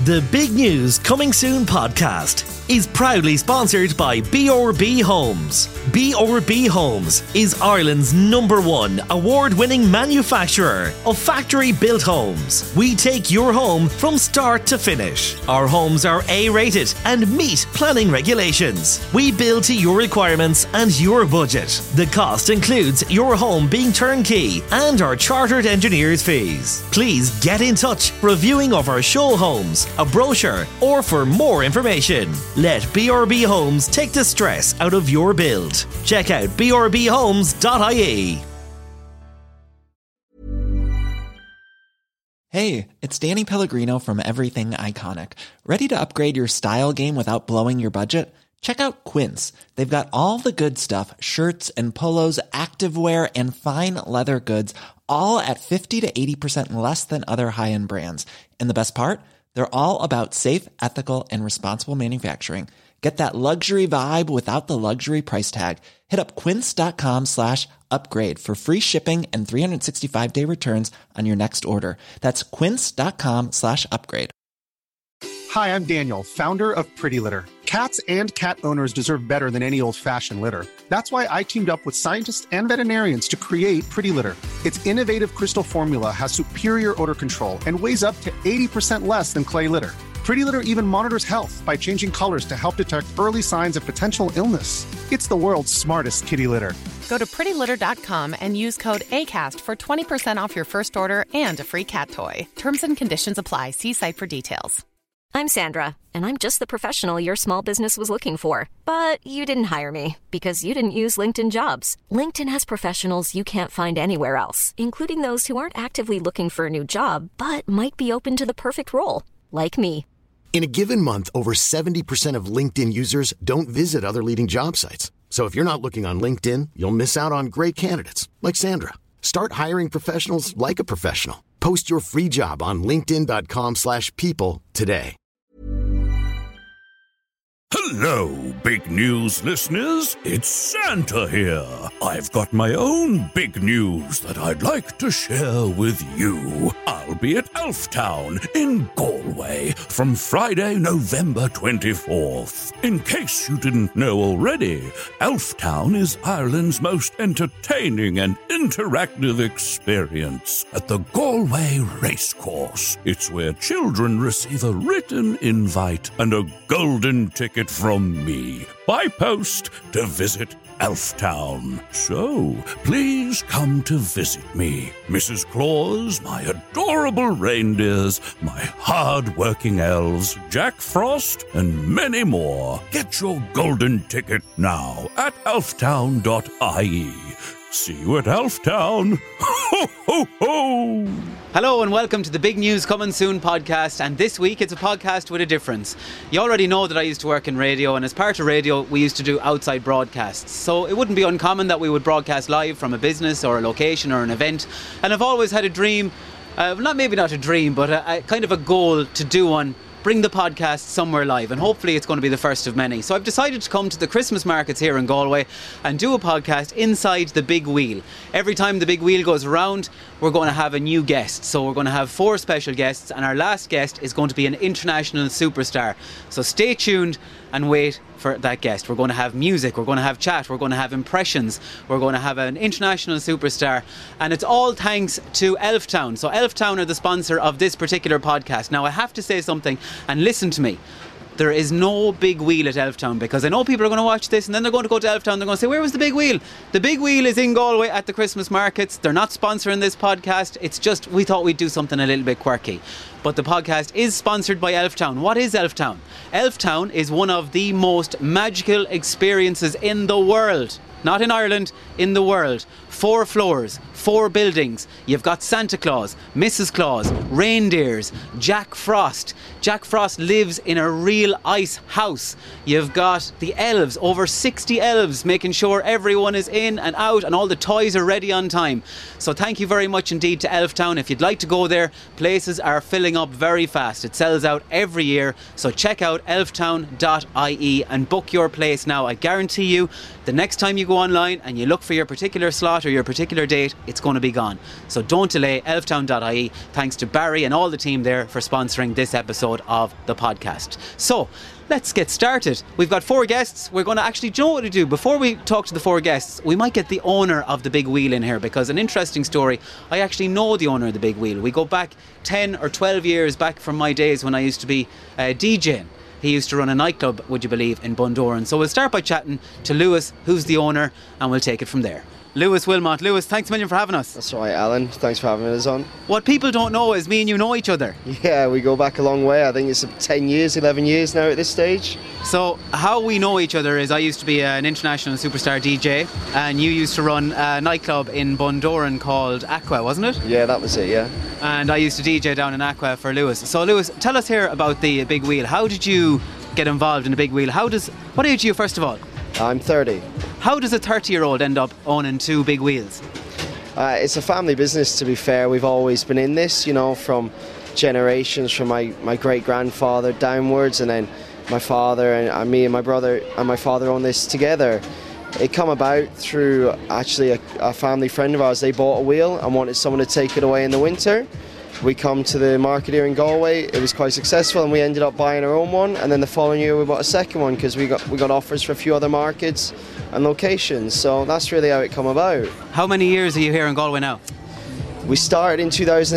The Big News Coming Soon podcast is proudly sponsored by BRB Homes. BRB Homes is Ireland's #1 award-winning manufacturer of factory-built homes. We take your home from start to finish. Our homes are A-rated and meet planning regulations. We build to your requirements and your budget. The cost includes your home being turnkey and our chartered engineers' fees. Please get in touch reviewing of our show homes, a brochure, or for more information. Let BRB Homes take the stress out of your build. Check out brbhomes.ie. Hey, it's Danny Pellegrino from Everything Iconic. Ready to upgrade your style game without blowing your budget? Check out Quince. They've got all the good stuff, shirts and polos, activewear, and fine leather goods, all at 50 to 80% less than other high-end brands. And the best part? They're all about safe, ethical, and responsible manufacturing. Get that luxury vibe without the luxury price tag. Hit up quince.com/upgrade for free shipping and 365-day returns on your next order. That's quince.com/upgrade. Hi, I'm Daniel, founder of Pretty Litter. Cats and cat owners deserve better than any old-fashioned litter. That's why I teamed up with scientists and veterinarians to create Pretty Litter. Its innovative crystal formula has superior odor control and weighs up to 80% less than clay litter. Pretty Litter even monitors health by changing colors to help detect early signs of potential illness. It's the world's smartest kitty litter. Go to prettylitter.com and use code ACAST for 20% off your first order and a free cat toy. Terms and conditions apply. See site for details. I'm Sandra, and I'm just the professional your small business was looking for. But you didn't hire me because you didn't use LinkedIn Jobs. LinkedIn has professionals you can't find anywhere else, including those who aren't actively looking for a new job, but might be open to the perfect role, like me. In a given month, over 70% of LinkedIn users don't visit other leading job sites. So if you're not looking on LinkedIn, you'll miss out on great candidates like Sandra. Start hiring professionals like a professional. Post your free job on linkedin.com/people today. Hello, Big News listeners. It's Santa here. I've got my own big news that I'd like to share with you. I'll be at Elftown in Galway from Friday, November 24th. In case you didn't know already, Elftown is Ireland's most entertaining and interactive experience at the Galway Racecourse. It's where children receive a written invite and a golden ticket from me by post to visit Elftown. So, please come to visit me. Mrs. Claus, my adorable reindeers, my hard-working elves, Jack Frost, and many more. Get your golden ticket now at elftown.ie. See you at Elftown. Ho, ho, ho! Hello and welcome to the Big News Coming Soon podcast, and this week it's a podcast with a difference. You already know that I used to work in radio, and as part of radio we used to do outside broadcasts, so it wouldn't be uncommon that we would broadcast live from a business or a location or an event. And I've always had a dream, not a dream, but a kind of a goal to do one. Bring the podcast somewhere live, and hopefully it's going to be the first of many. So I've decided to come to the Christmas markets here in Galway and do a podcast inside the big wheel. Every time the big wheel goes around, we're going to have a new guest. So we're going to have 4 special guests, and our last guest is going to be an international superstar. So stay tuned and wait for that guest. We're going to have music, we're going to have chat, we're going to have impressions, we're going to have an international superstar, and it's all thanks to Elftown. So Elftown are the sponsor of this particular podcast. Now I have to say something, and listen to me. There is no big wheel at Elftown, because I know people are going to watch this and then they're going to go to Elftown, they're going to say, where was the big wheel? The big wheel is in Galway at the Christmas markets. They're not sponsoring this podcast. It's just, we thought we'd do something a little bit quirky. But the podcast is sponsored by Elftown. What is Elftown? Elftown is one of the most magical experiences in the world. Not in Ireland, in the world. 4 floors, 4 buildings. You've got Santa Claus, Mrs. Claus, reindeers, Jack Frost. Jack Frost lives in a real ice house. You've got the elves, over 60 elves, making sure everyone is in and out and all the toys are ready on time. So thank you very much indeed to Elftown. If you'd like to go there, places are filling up very fast. It sells out every year. So check out elftown.ie and book your place now. I guarantee you, the next time you go online and you look for your particular slot or your particular date, it's going to be gone. So don't delay, elftown.ie. Thanks to Barry and all the team there for sponsoring this episode episode of the podcast. So, let's get started. We've got 4 guests. We're going to actually, do you know what to do? Before we talk to the 4 guests, we might get the owner of the Big Wheel in here, because an interesting story. I actually know the owner of the Big Wheel. We go back 10 or 12 years back from my days when I used to be DJing. He used to run a nightclub, would you believe, in Bundoran. So we'll start by chatting to Lewis, who's the owner, and we'll take it from there. Lewis Wilmot. Lewis, thanks a million for having us. That's all right, Alan. Thanks for having us on. What people don't know is me and you know each other. Yeah, we go back a long way. I think it's 10 years, 11 years now at this stage. So how we know each other is I used to be an international superstar DJ, and you used to run a nightclub in Bundoran called Aqua, wasn't it? Yeah, that was it, yeah. And I used to DJ down in Aqua for Lewis. So Lewis, tell us here about the Big Wheel. How did you get involved in the Big Wheel? What age are you, first of all? I'm 30. How does a 30-year-old end up owning 2 big wheels? It's a family business, to be fair. We've always been in this, from generations, from my great-grandfather downwards, and then my father and me and my brother and my father own this together. It come about through actually a family friend of ours. They bought a wheel and wanted someone to take it away in the winter. We come to the market here in Galway. It was quite successful, and we ended up buying our own one. And then the following year we bought a second one because we got offers for a few other markets and locations. So that's really how it come about. How many years are you here in Galway now? We started in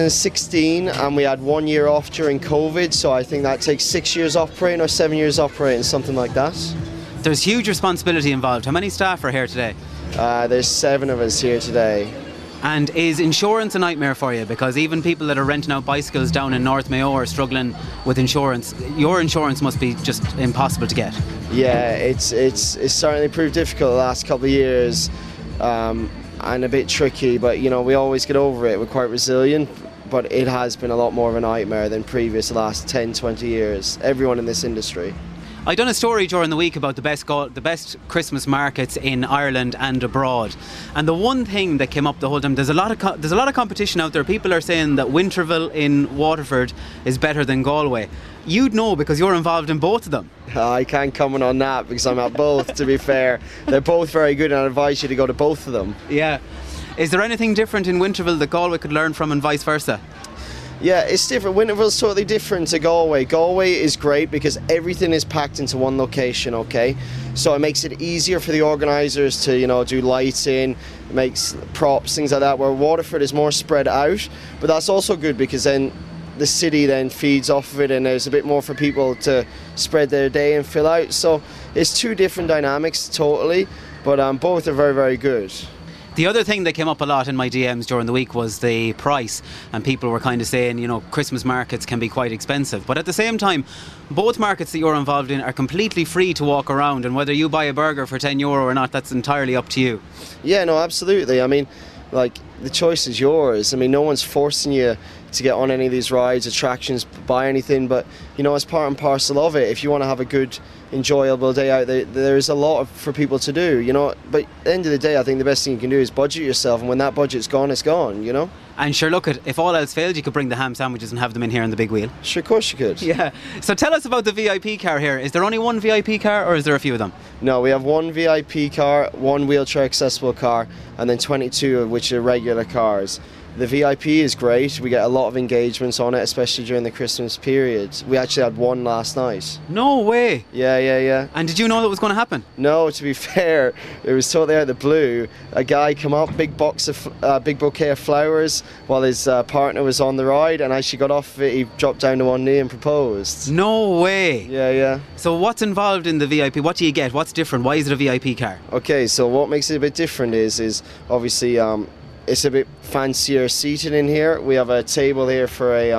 2016 and we had 1 year off during COVID. So I think that takes 6 years operating or 7 years operating, something like that. There's huge responsibility involved. How many staff are here today? There's 7 of us here today. And is insurance a nightmare for you? Because even people that are renting out bicycles down in North Mayo are struggling with insurance. Your insurance must be just impossible to get. Yeah, it's certainly proved difficult the last couple of years, and a bit tricky, but we always get over it. We're quite resilient, but it has been a lot more of a nightmare than previous last 10, 20 years. Everyone in this industry. I done a story during the week about the best Christmas markets in Ireland and abroad, and the one thing that came up the whole time, there's a lot of competition out there. People are saying that Winterville in Waterford is better than Galway. You'd know because you're involved in both of them. I can't comment on that because I'm at both. To be fair, they're both very good, and I advise you to go to both of them. Yeah. Is there anything different in Winterville that Galway could learn from, and vice versa? Yeah, it's different. Winterville's totally different to Galway. Galway is great because everything is packed into one location, okay? So it makes it easier for the organisers to, do lighting, makes props, things like that, where Waterford is more spread out. But that's also good because then the city then feeds off of it, and there's a bit more for people to spread their day and fill out. So it's 2 different dynamics totally, but both are very, very good. The other thing that came up a lot in my DMs during the week was the price, and people were kind of saying, Christmas markets can be quite expensive. But at the same time, both markets that you're involved in are completely free to walk around, and whether you buy a burger for €10 or not, that's entirely up to you. Yeah, no, absolutely. I mean, the choice is yours. I mean, no one's forcing you to get on any of these rides, attractions, buy anything, but it's part and parcel of it. If you want to have a good, enjoyable day out there is a lot for people to do, but at the end of the day, I think the best thing you can do is budget yourself, and when that budget's gone, it's gone, And sure, look, if all else failed, you could bring the ham sandwiches and have them in here in the Big Wheel. Sure, of course you could. Yeah. So tell us about the VIP car here. Is there only one VIP car, or is there a few of them? No, we have one VIP car, one wheelchair accessible car, and then 22 of which are regular cars. The VIP is great. We get a lot of engagements on it, especially during the Christmas period. We actually had one last night. No way. Yeah. And did you know that was going to happen? No, to be fair, it was totally out of the blue. A guy come up, big bouquet of flowers, while his partner was on the ride, and as she got off of it, he dropped down to one knee and proposed. No way. Yeah. So what's involved in the VIP? What do you get? What's different? Why is it a VIP car? Okay, so what makes it a bit different is obviously it's a bit fancier seating in here. We have a table here for a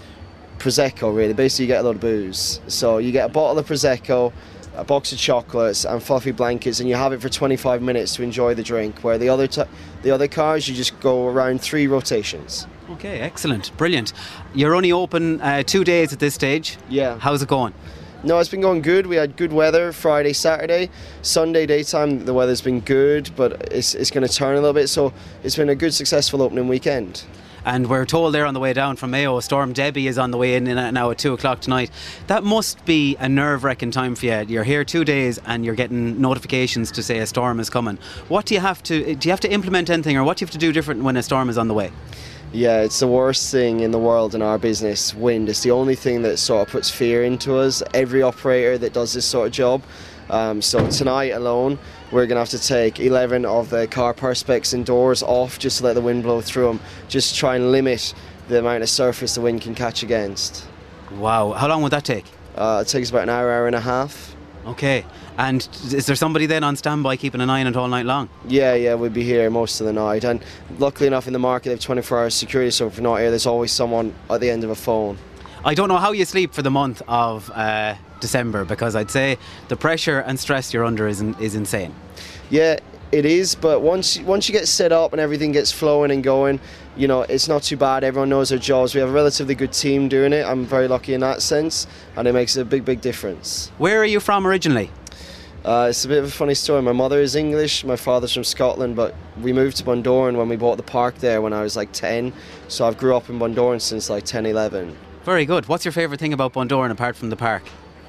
Prosecco, really. Basically, you get a lot of booze. So you get a bottle of Prosecco, a box of chocolates and fluffy blankets, and you have it for 25 minutes to enjoy the drink, where the other cars, you just go around 3 rotations. Okay, excellent. Brilliant. You're only open 2 days at this stage. Yeah. How's it going? No, it's been going good. We had good weather Friday, Saturday. Sunday daytime, the weather's been good, but it's going to turn a little bit. So it's been a good, successful opening weekend. And we're told there on the way down from Mayo, Storm Debbie is on the way in now at 2 o'clock tonight. That must be a nerve-wracking time for you. You're here 2 days and you're getting notifications to say a storm is coming. What do you have to implement anything, or what do you have to do different when a storm is on the way? Yeah, it's the worst thing in the world in our business, wind. It's the only thing that sort of puts fear into us, every operator that does this sort of job. So tonight alone, we're going to have to take 11 of the car perspex and doors off just to let the wind blow through them, just to try and limit the amount of surface the wind can catch against. Wow, how long would that take? It takes about an hour and a half. Okay, and is there somebody then on standby keeping an eye on it all night long? Yeah, we'll be here most of the night, and luckily enough in the market they have 24 hours security, so if we're not here there's always someone at the end of a phone. I don't know how you sleep for the month of December, because I'd say the pressure and stress you're under is insane. Yeah, it is, but once you get set up and everything gets flowing and going, you know, it's not too bad. Everyone knows their jobs. We have a relatively good team doing it. I'm very lucky in that sense, and it makes a big difference. Where are you from originally? It's a bit of a funny story. My mother is English, my father's from Scotland, but we moved to Bundoran when we bought the park there when I was like 10, so I've grew up in Bundoran since like 10, 11. Very good. What's your favourite thing about Bundoran apart from the park?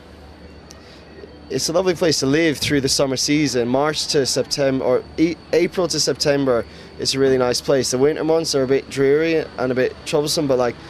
It's a lovely place to live through the summer season. March to September, or April to September, it's a really nice place. The winter months are a bit dreary and a bit troublesome, but like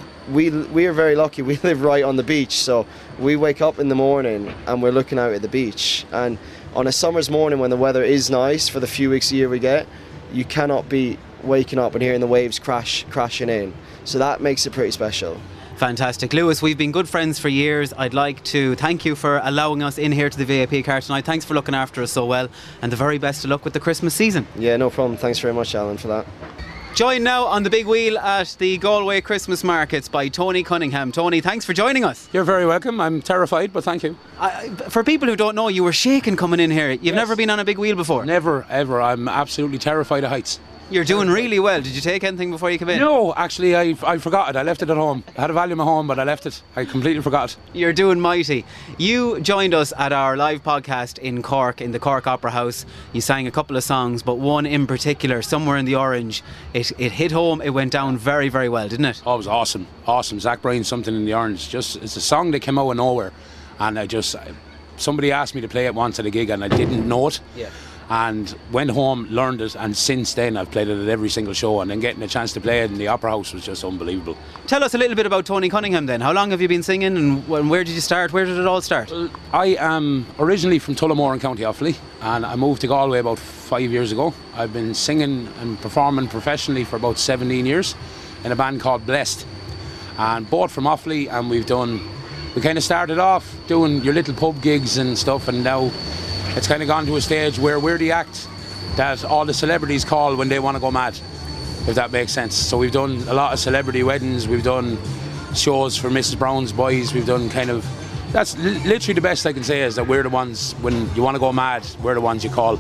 we are very lucky. We live right on the beach, so we wake up in the morning and we're looking out at the beach. And on a summer's morning when the weather is nice for the few weeks a year we get, you cannot be waking up and hearing the waves crashing in. So that makes it pretty special. Fantastic. Lewis, we've been good friends for years. I'd like to thank you for allowing us in here to the VIP car tonight. Thanks for looking after us so well, and the very best of luck with the Christmas season. Yeah, no problem. Thanks very much, Alan, for that. Joined now on the big wheel at the Galway Christmas markets by Tony Cunningham. Tony, thanks for joining us. You're very welcome. I'm terrified, but thank you. For people who don't know, you were shaking coming in here. You've never been on a big wheel before? Never, ever. I'm absolutely terrified of heights. You're doing really well. Did you take anything before you came in? No, actually, I forgot it. I left it at home. I had a Valium at home, but I left it. I completely forgot. You're doing mighty. You joined us at our live podcast in Cork, in the Cork Opera House. You sang a couple of songs, but one in particular, Somewhere in the Orange, it hit home. It went down very, very well, didn't it? Oh, it was awesome. Awesome. Zach Bryan's Something in the Orange. It's a song that came out of nowhere. And somebody asked me to play it once at a gig and I didn't know it. Yeah. And went home, learned it, and since then I've played it at every single show, and then getting a chance to play it in the Opera House was just unbelievable. Tell us a little bit about Tony Cunningham then. How long have you been singing, and where did you start? Where did it all start? Well, I am originally from Tullamore in County Offaly, and I moved to Galway about 5 years ago. I've been singing and performing professionally for about 17 years in a band called Blessed, and both from Offaly, and we kind of started off doing your little pub gigs and stuff, and now it's kind of gone to a stage where we're the act that all the celebrities call when they want to go mad, if that makes sense. So we've done a lot of celebrity weddings, we've done shows for Mrs. Brown's Boys, we've done that's literally the best I can say, is that we're the ones, when you want to go mad, we're the ones you call.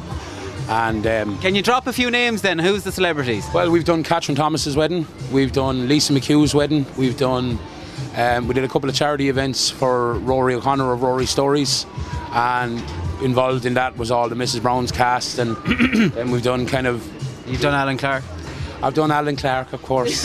And can you drop a few names then? Who's the celebrities? Well, we've done Catherine Thomas's wedding, we've done Lisa McHugh's wedding, we've done we did a couple of charity events for Rory O'Connor of Rory Stories, and involved in that was all the Mrs. Brown's cast, and then we've done You've done Alan Clark? I've done Alan Clark, of course.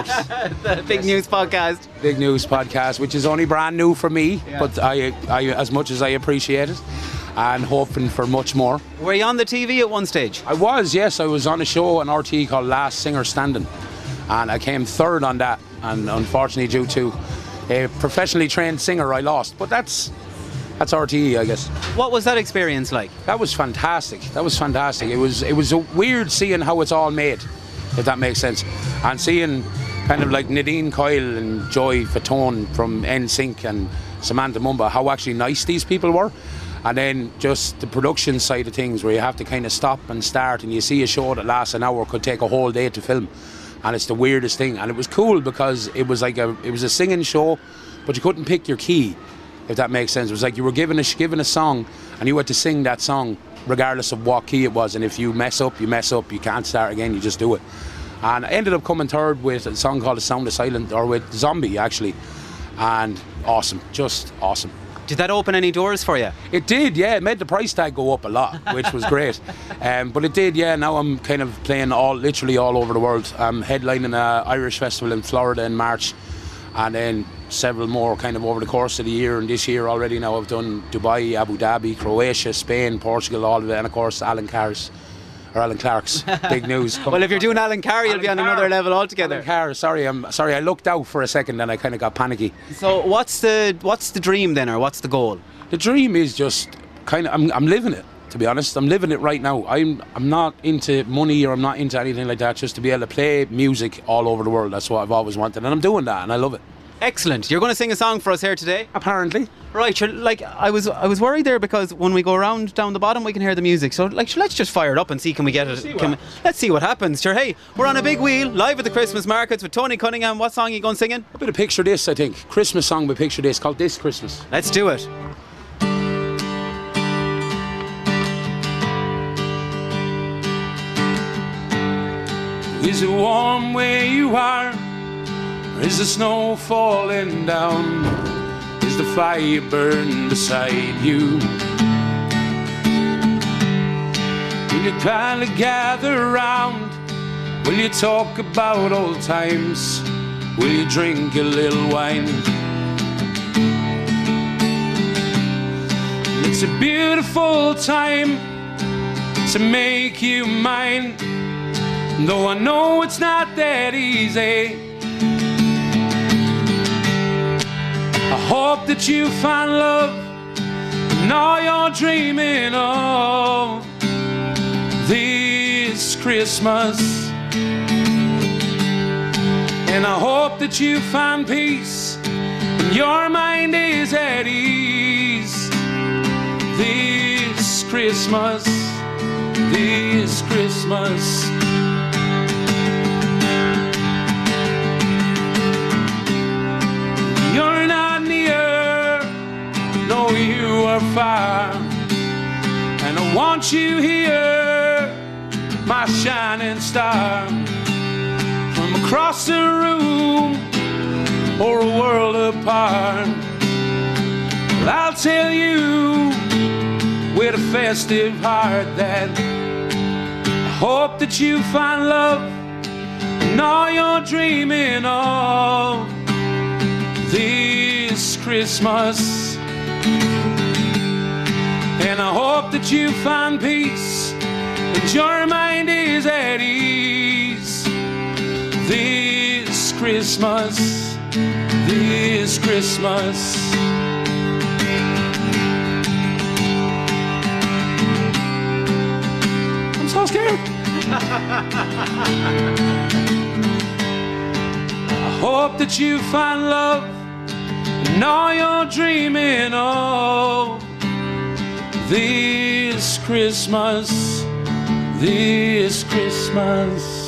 The Big News Podcast. Big News Podcast, which is only brand new for me, yeah. But I as much as I appreciate it, and hoping for much more. Were you on the TV at one stage? I was, yes. I was on a show on RTE called Last Singer Standing, and I came third on that, and unfortunately due to a professionally trained singer I lost, but that's RTE, I guess. What was that experience like? That was fantastic. It was weird seeing how it's all made, if that makes sense, and seeing kind of like Nadine Coyle and Joy Fatone from NSYNC and Samantha Mumba, how actually nice these people were. And then just the production side of things, where you have to kind of stop and start, and you see a show that lasts an hour could take a whole day to film, and it's the weirdest thing. And it was cool because it was a singing show, but you couldn't pick your key, if that makes sense. It was like you were given a song, and you had to sing that song regardless of what key it was, and if you mess up, you can't start again, you just do it. And I ended up coming third with a song called The Sound of Silence, or with Zombie actually, and awesome, just awesome. Did that open any doors for you? It did, yeah. It made the price tag go up a lot, which was great. But it did, yeah. Now I'm kind of playing literally all over the world. I'm headlining an Irish festival in Florida in March, and then several more kind of over the course of the year. And this year already now I've done Dubai, Abu Dhabi, Croatia, Spain, Portugal, all of it, and of course Alan Carr's or Alan Clark's Big News. Well, if you're doing Alan Carr, you'll be on another level altogether. Alan Carr, sorry, I looked out for a second and I kind of got panicky. So what's the dream then, or what's the goal? The dream is just kind of, I'm living it, to be honest. I'm living it right now. I'm not into money or I'm not into anything like that, just to be able to play music all over the world. That's what I've always wanted, and I'm doing that, and I love it. Excellent. You're going to sing a song for us here today? Apparently. Right, sure, like I was worried there because when we go around down the bottom we can hear the music. So like, sure, let's just fire it up and see, can we get it? Let's see what happens. Sure, hey, we're on a big wheel live at the Christmas markets with Tony Cunningham. What song are you going singing? A bit of Picture This, I think. Christmas song by Picture This called This Christmas. Let's do it. Is it warm where you are? Or is the snow falling down? Is the fire burning beside you? Will you kindly gather around? Will you talk about old times? Will you drink a little wine? It's a beautiful time to make you mine, though I know it's not that easy. I hope that you find love in all you're dreaming of this Christmas. And I hope that you find peace when your mind is at ease this Christmas, this Christmas. You're not near, no, you are far, and I want you here, my shining star. From across the room or a world apart, well, I'll tell you with a festive heart that I hope that you find love in all you're dreaming of this Christmas. And I hope that you find peace and your mind is at ease this Christmas, this Christmas. I'm so scared. I hope that you find love in all you're dreaming of this Christmas, this Christmas.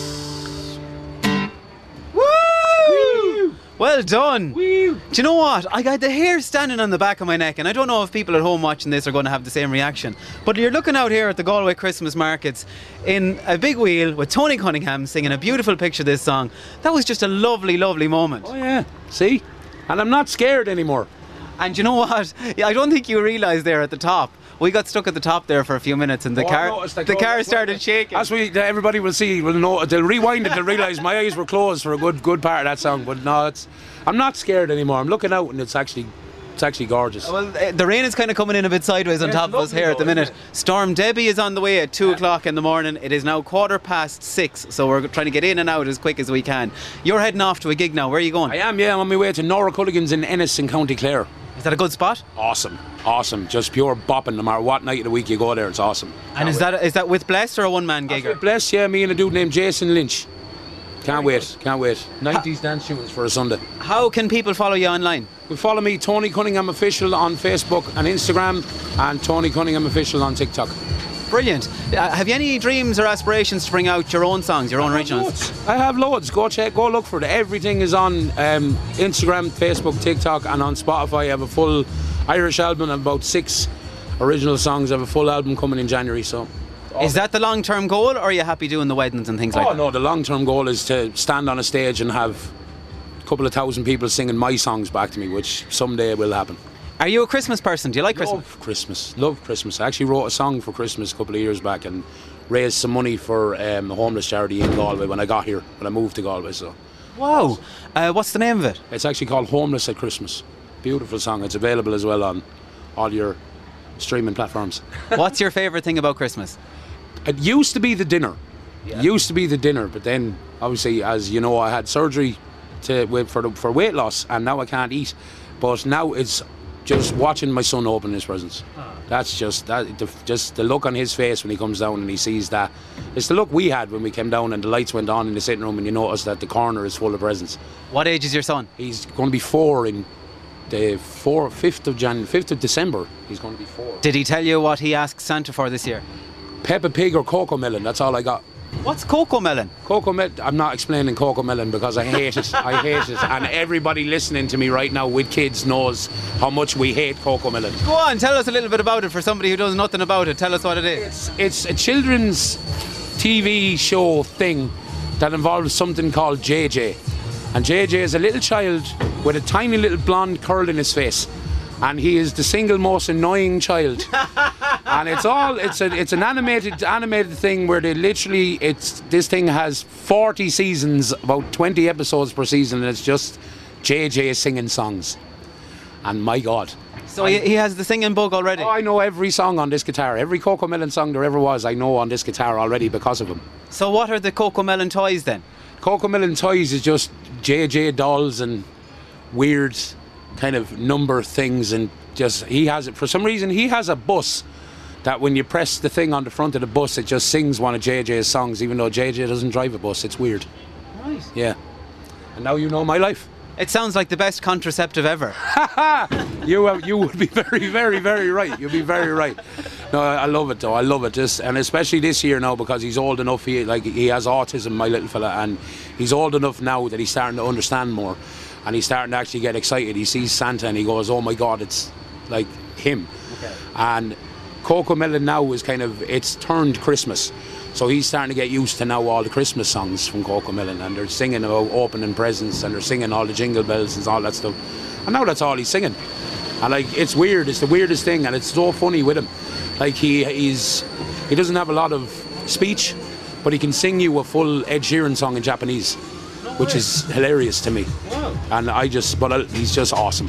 Woo! Well done. Woo! Do you know what? I got the hair standing on the back of my neck, and I don't know if people at home watching this are going to have the same reaction. But you're looking out here at the Galway Christmas markets in a big wheel with Tony Cunningham singing a beautiful Picture This song. That was just a lovely, lovely moment. Oh yeah, see? And I'm not scared anymore. And you know what? I don't think you realised there at the top. We got stuck at the top there for a few minutes, and the car started shaking. As everybody will see, will know. They'll rewind it. They'll realise my eyes were closed for a good part of that song. But no, I'm not scared anymore. I'm looking out, and it's actually gorgeous. Well, the rain is kind of coming in a bit sideways on top of us here at the minute. Storm Debbie is on the way at 2 o'clock in the morning. It is now 6:15, so we're trying to get in and out as quick as we can. You're heading off to a gig now. Where are you going? I am, yeah. I'm on my way to Nora Culligan's in Ennis in County Clare. Is that a good spot? Awesome. Just pure bopping. No matter what night of the week you go there, it's awesome. And is that with Bless or a one-man gig? With Bless, yeah. Me and a dude named Jason Lynch. Can't wait. 90s dance tunes for a Sunday. How can people follow you online? You follow me, Tony Cunningham Official, on Facebook and Instagram, and Tony Cunningham Official on TikTok. Brilliant. Have you any dreams or aspirations to bring out your own songs, your own originals? I have loads. Go look for it. Everything is on Instagram, Facebook, TikTok, and on Spotify. I have a full Irish album and about 6 original songs. I have a full album coming in January. So, is that the long-term goal, or are you happy doing the weddings and things like that? Oh no, the long-term goal is to stand on a stage and have a couple of thousand people singing my songs back to me, which someday will happen. Are you a Christmas person? Do you like Christmas? Love Christmas. I actually wrote a song for Christmas a couple of years back and raised some money for a homeless charity in Galway when I moved to Galway. So, wow. What's the name of it? It's actually called Homeless at Christmas. Beautiful song. It's available as well on all your streaming platforms. What's your favourite thing about Christmas? It used to be the dinner. Yeah. It used to be the dinner, but then obviously, as you know, I had surgery for weight loss, and now I can't eat. But now it's just watching my son open his presents. That's just the look on his face when he comes down and he sees that. It's the look we had when we came down and the lights went on in the sitting room and you notice that the corner is full of presents. What age is your son? He's going to be 4 in the 5th of December. He's going to be 4. Did he tell you what he asked Santa for this year? Peppa Pig or Coco Melon, that's all I got. What's Coco Melon? Coco Melon, I'm not explaining Coco Melon because I hate it. I hate it. And everybody listening to me right now with kids knows how much we hate Coco Melon. Go on, tell us a little bit about it for somebody who knows nothing about it. Tell us what it is. It's a children's TV show thing that involves something called JJ. And JJ is a little child with a tiny little blonde curl in his face. And he is the single most annoying child. And it's an animated thing where this thing has 40 seasons, about 20 episodes per season, and it's just JJ singing songs. And my God. So he has the singing bug already? Oh, I know every song on this guitar. Every Coco Melon song there ever was, I know on this guitar already because of him. So what are the Coco Melon toys then? Coco Melon toys is just JJ dolls and weird kind of number things, and just he has it for some reason. He has a bus that when you press the thing on the front of the bus, it just sings one of JJ's songs, even though JJ doesn't drive a bus. It's weird. Right. Yeah. And now you know my life. It sounds like the best contraceptive ever. You would be very, very, very right. You'd be very right. No, I love it though. I love it. And especially this year now because he's old enough. He has autism, my little fella, and he's old enough now that he's starting to understand more. And he's starting to actually get excited. He sees Santa and he goes, oh my God, it's like him. Okay. And Coco Melon now is it's turned Christmas. So he's starting to get used to now all the Christmas songs from Coco Melon. And they're singing about opening presents and they're singing all the jingle bells and all that stuff. And now that's all he's singing. And it's weird. It's the weirdest thing. And it's so funny with him. He doesn't have a lot of speech, but he can sing you a full Ed Sheeran song in Japanese. Which is hilarious to me. Wow. And he's just awesome.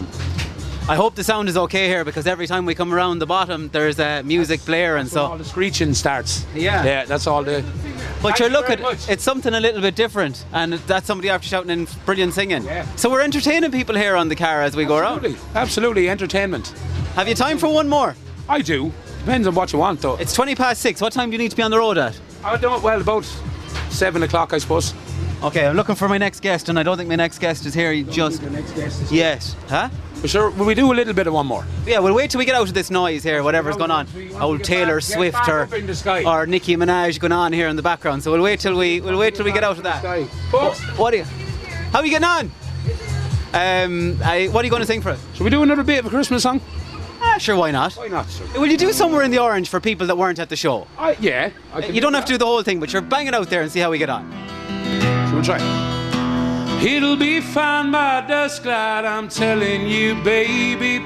I hope the sound is okay here because every time we come around the bottom there's a music player and so all the screeching starts. Yeah, that's all the. But you're looking, it's something a little bit different, and that's somebody after shouting in brilliant singing. Yeah. So we're entertaining people here on the car as we go around. Absolutely, entertainment. Have you time for one more? I do. Depends on what you want though. It's 6:20. What time do you need to be on the road at? About 7 o'clock I suppose. Okay, I'm looking for my next guest, and I don't think my next guest is here. The next guest is yes, huh? For sure, will we do a little bit of one more? Yeah, we'll wait till we get out of this noise here, whatever's going on. Old Taylor Swift or Nicki Minaj going on here in the background. So we'll wait till we get out of that. How are you getting on? What are you going to sing for us? Shall we do another bit of a Christmas song? Sure, why not? Why not, sir? Will you do Somewhere in the Orange for people that weren't at the show? Yeah. You don't have to do the whole thing, but you're banging out there and see how we get on. We'll try. It'll be fine by dusk light, I'm telling you, baby.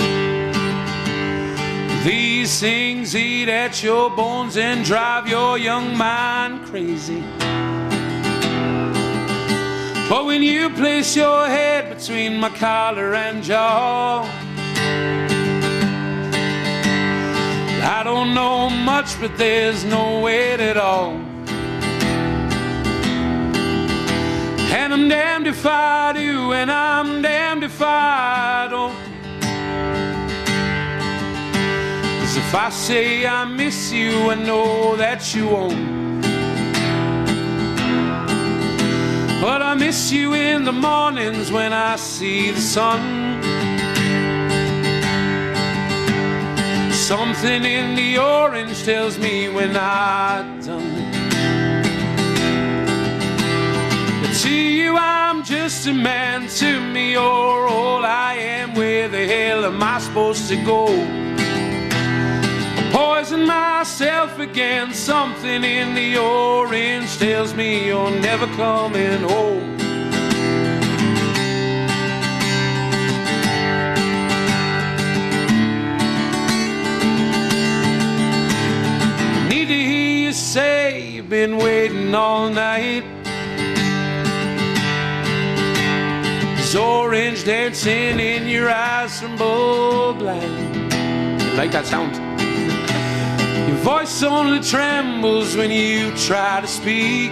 These things eat at your bones and drive your young mind crazy. But when you place your head between my collar and jaw, I don't know much, but there's no weight at all. And I'm damned if I do, and I'm damned if I don't. 'Cause if I say I miss you, I know that you won't. But I miss you in the mornings when I see the sun. Something in the orange tells me when I'm done. To you I'm just a man, to me you're all I am. Where the hell am I supposed to go? I poison myself again. Something in the orange tells me you're never coming home. I need to hear you say you've been waiting all night. Orange dancing in your eyes from bold light. Like that sound. Your voice only trembles when you try to speak.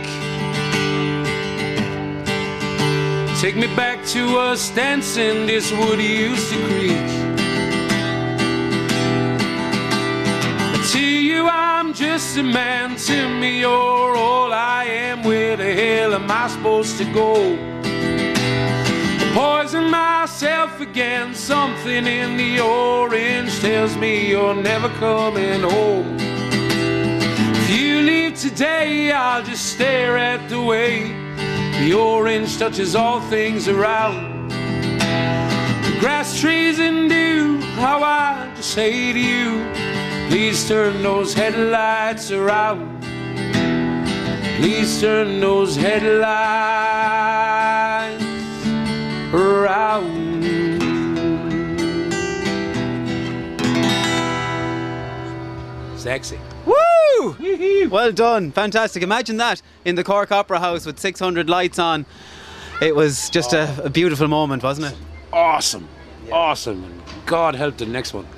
Take me back to us dancing this wood used to creak. To you I'm just a man, to me you're all I am. Where the hell am I supposed to go? Poison myself again, something in the orange tells me you're never coming home. If you leave today, I'll just stare at the way the orange touches all things around. The grass, trees and dew, how I just say to you, please turn those headlights around. Please turn those headlights around. Sexy. Woo! Well done. Fantastic. Imagine that in the Cork Opera House with 600 lights on. It was just a beautiful moment, wasn't it? Awesome. Yeah. Awesome. And God help the next one.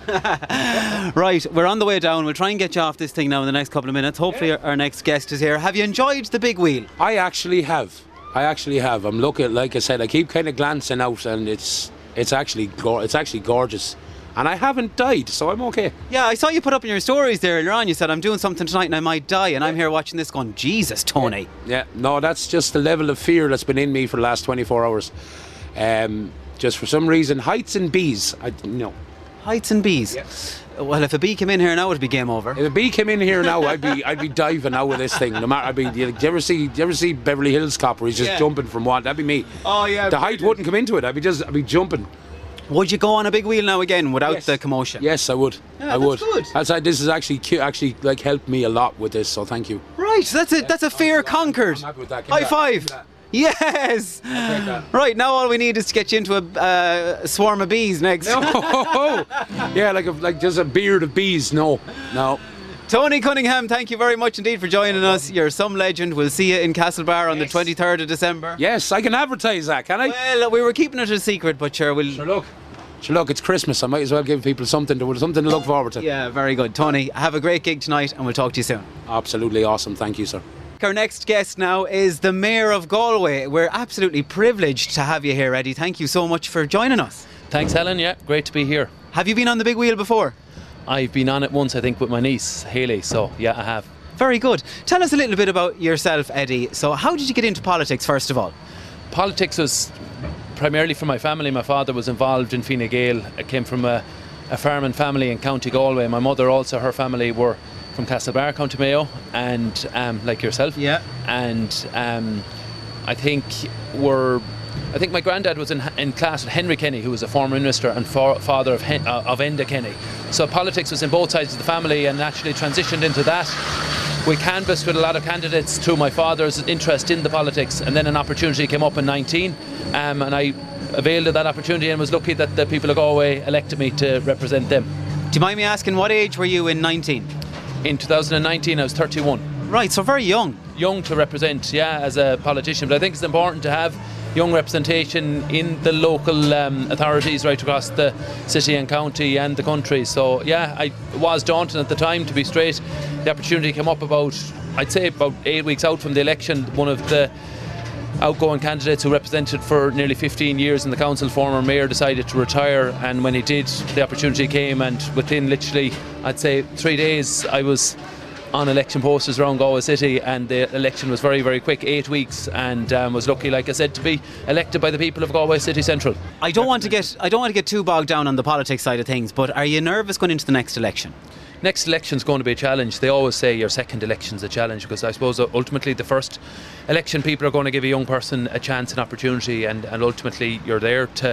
Right, we're on the way down. We'll try and get you off this thing now in the next couple of minutes. Hopefully our next guest is here. Have you enjoyed the big wheel? I actually have. I'm looking, like I said, I keep kind of glancing out, and it's actually gorgeous. And I haven't died, so I'm okay. Yeah, I saw you put up in your stories there earlier on. You said, I'm doing something tonight and I might die. And I'm here watching this going, Jesus, Tony. Yeah, no, that's just the level of fear that's been in me for the last 24 hours. Just for some reason, heights and bees. Heights and bees? Yeah. Well, if a bee came in here now, it'd be game over. If a bee came in here now, I'd be diving out with this thing. No matter, do you ever see Beverly Hills Cop where he's just jumping from one? That'd be me. Oh yeah. The height wouldn't come into it. I'd be jumping. Would you go on a big wheel now again without the commotion? Yes, I would. Yeah, I would. That's good. This is actually like helped me a lot with this. So thank you. Right, that's a fear conquered. I'm happy with that. High five. Yes. Right, now all we need is to get you into a swarm of bees next. No. Yeah, like just a beard of bees. No. Tony Cunningham, thank you very much indeed for joining us. You're some legend. We'll see you in Castlebar on the 23rd of December. Yes, I can advertise that, can I? Well, we were keeping it a secret, but sure, we'll... Sure, look, it's Christmas. I might as well give people something to look forward to. Yeah, very good. Tony, have a great gig tonight and we'll talk to you soon. Absolutely awesome. Thank you, sir. Our next guest now is the Mayor of Galway. We're absolutely privileged to have you here, Eddie. Thank you so much for joining us. Thanks, Helen. Yeah, great to be here. Have you been on the big wheel before? I've been on it once, I think, with my niece, Hayley. So, yeah, I have. Very good. Tell us a little bit about yourself, Eddie. So, how did you get into politics, first of all? Politics was primarily from my family. My father was involved in Fine Gael. I came from a farming family in County Galway. My mother also, her family were from Castlebar, County Mayo, and like yourself. Yeah. And I think my granddad was in class with Henry Kenny, who was a former minister and father of Enda Kenny. So politics was in both sides of the family, and naturally transitioned into that. We canvassed with a lot of candidates through my father's interest in the politics, and then an opportunity came up in 19, and I availed of that opportunity and was lucky that the people of Galway elected me to represent them. Do you mind me asking, what age were you in 19? In 2019 I was 31. Right, so very young. Young to represent, yeah, as a politician, but I think it's important to have young representation in the local authorities right across the city and county and the country. So yeah, I was daunting at the time, to be straight. The opportunity came up about 8 weeks out from the election. One of the outgoing candidates who represented for nearly 15 years in the council, former mayor, decided to retire, and when he did, the opportunity came, and within literally, I'd say 3 days, I was on election posters around Galway City, and the election was very, very quick, 8 weeks, and was lucky, like I said, to be elected by the people of Galway City Central. I don't want to get too bogged down on the politics side of things, but are you nervous going into the next election? Next election's going to be a challenge. They always say your second election's a challenge, because I suppose ultimately the first election, people are going to give a young person a chance and opportunity, and ultimately you're there to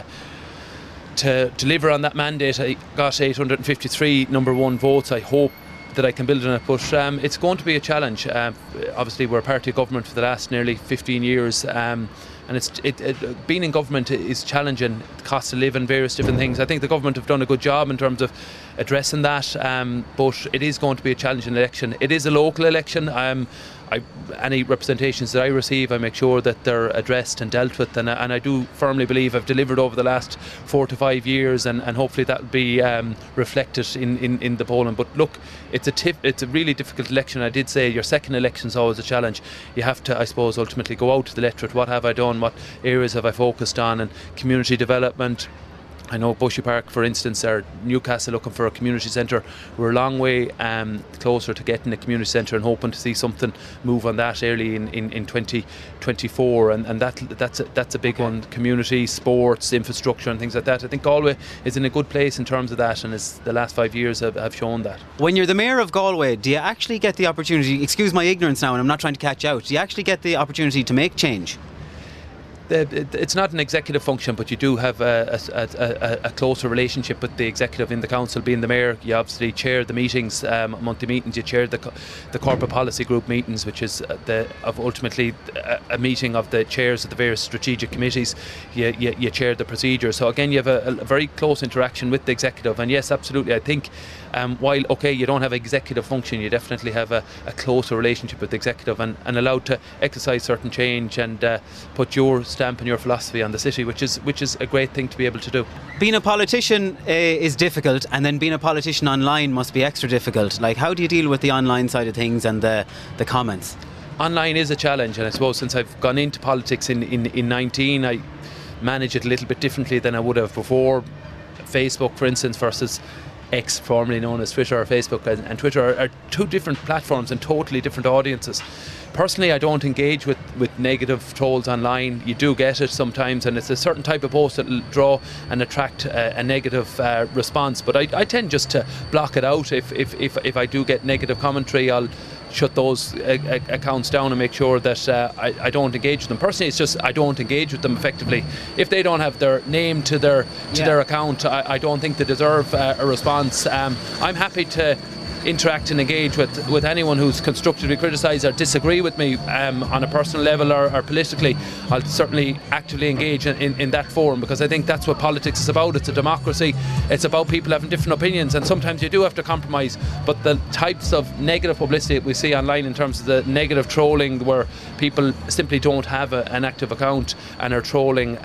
deliver on that mandate. I got 853 number one votes. I hope that I can build on it, but it's going to be a challenge. Obviously we're party government for the last nearly 15 years, and being in government is challenging. The cost of living, various different things. I think the government have done a good job in terms of addressing that. But it is going to be a challenging election. It is a local election. Any representations that I receive, I make sure that they're addressed and dealt with, and I do firmly believe I've delivered over the last 4 to 5 years, and hopefully that will be reflected in the polling. But look, it's a really difficult election. I did say your second election is always a challenge. You have to, I suppose, ultimately go out to the electorate. What have I done? What areas have I focused on? And community development. I know Bushy Park, for instance, or Newcastle looking for a community centre. We're a long way closer to getting a community centre and hoping to see something move on that early in 2024, and that's a big one. Community, sports, infrastructure and things like that. I think Galway is in a good place in terms of that, and as the last 5 years have shown that. When you're the mayor of Galway, do you actually get the opportunity, excuse my ignorance now and I'm not trying to catch out, do you actually get the opportunity to make change? It's not an executive function, but you do have a closer relationship with the executive in the council. Being the mayor, you obviously chair the meetings, monthly meetings. You chair the corporate policy group meetings, which is ultimately a meeting of the chairs of the various strategic committees. You chair the procedure. So again, you have a very close interaction with the executive. And yes, absolutely, I think while you don't have executive function, you definitely have a closer relationship with the executive and allowed to exercise certain change and put your stamp and your philosophy on the city, which is a great thing to be able to do. Being a politician is difficult, and then being a politician online must be extra difficult. Like, how do you deal with the online side of things and the comments? Online is a challenge, and I suppose since I've gone into politics in 19, I manage it a little bit differently than I would have before. Facebook, for instance, versus X, formerly known as Twitter, or Facebook and Twitter are two different platforms and totally different audiences. Personally, I don't engage with negative trolls online. You do get it sometimes, and it's a certain type of post that will draw and attract a negative response. But I tend just to block it out. If I do get negative commentary, I'll shut those accounts down and make sure that I don't engage with them. Personally, it's just I don't engage with them effectively. If they don't have their name to their account, I don't think they deserve a response. I'm happy to interact and engage with anyone who's constructively criticised or disagree with me on a personal level or politically. I'll certainly actively engage in that forum, because I think that's what politics is about. It's a democracy. It's about people having different opinions, and sometimes you do have to compromise. But the types of negative publicity that we see online in terms of the negative trolling, where people simply don't have an active account and are trolling,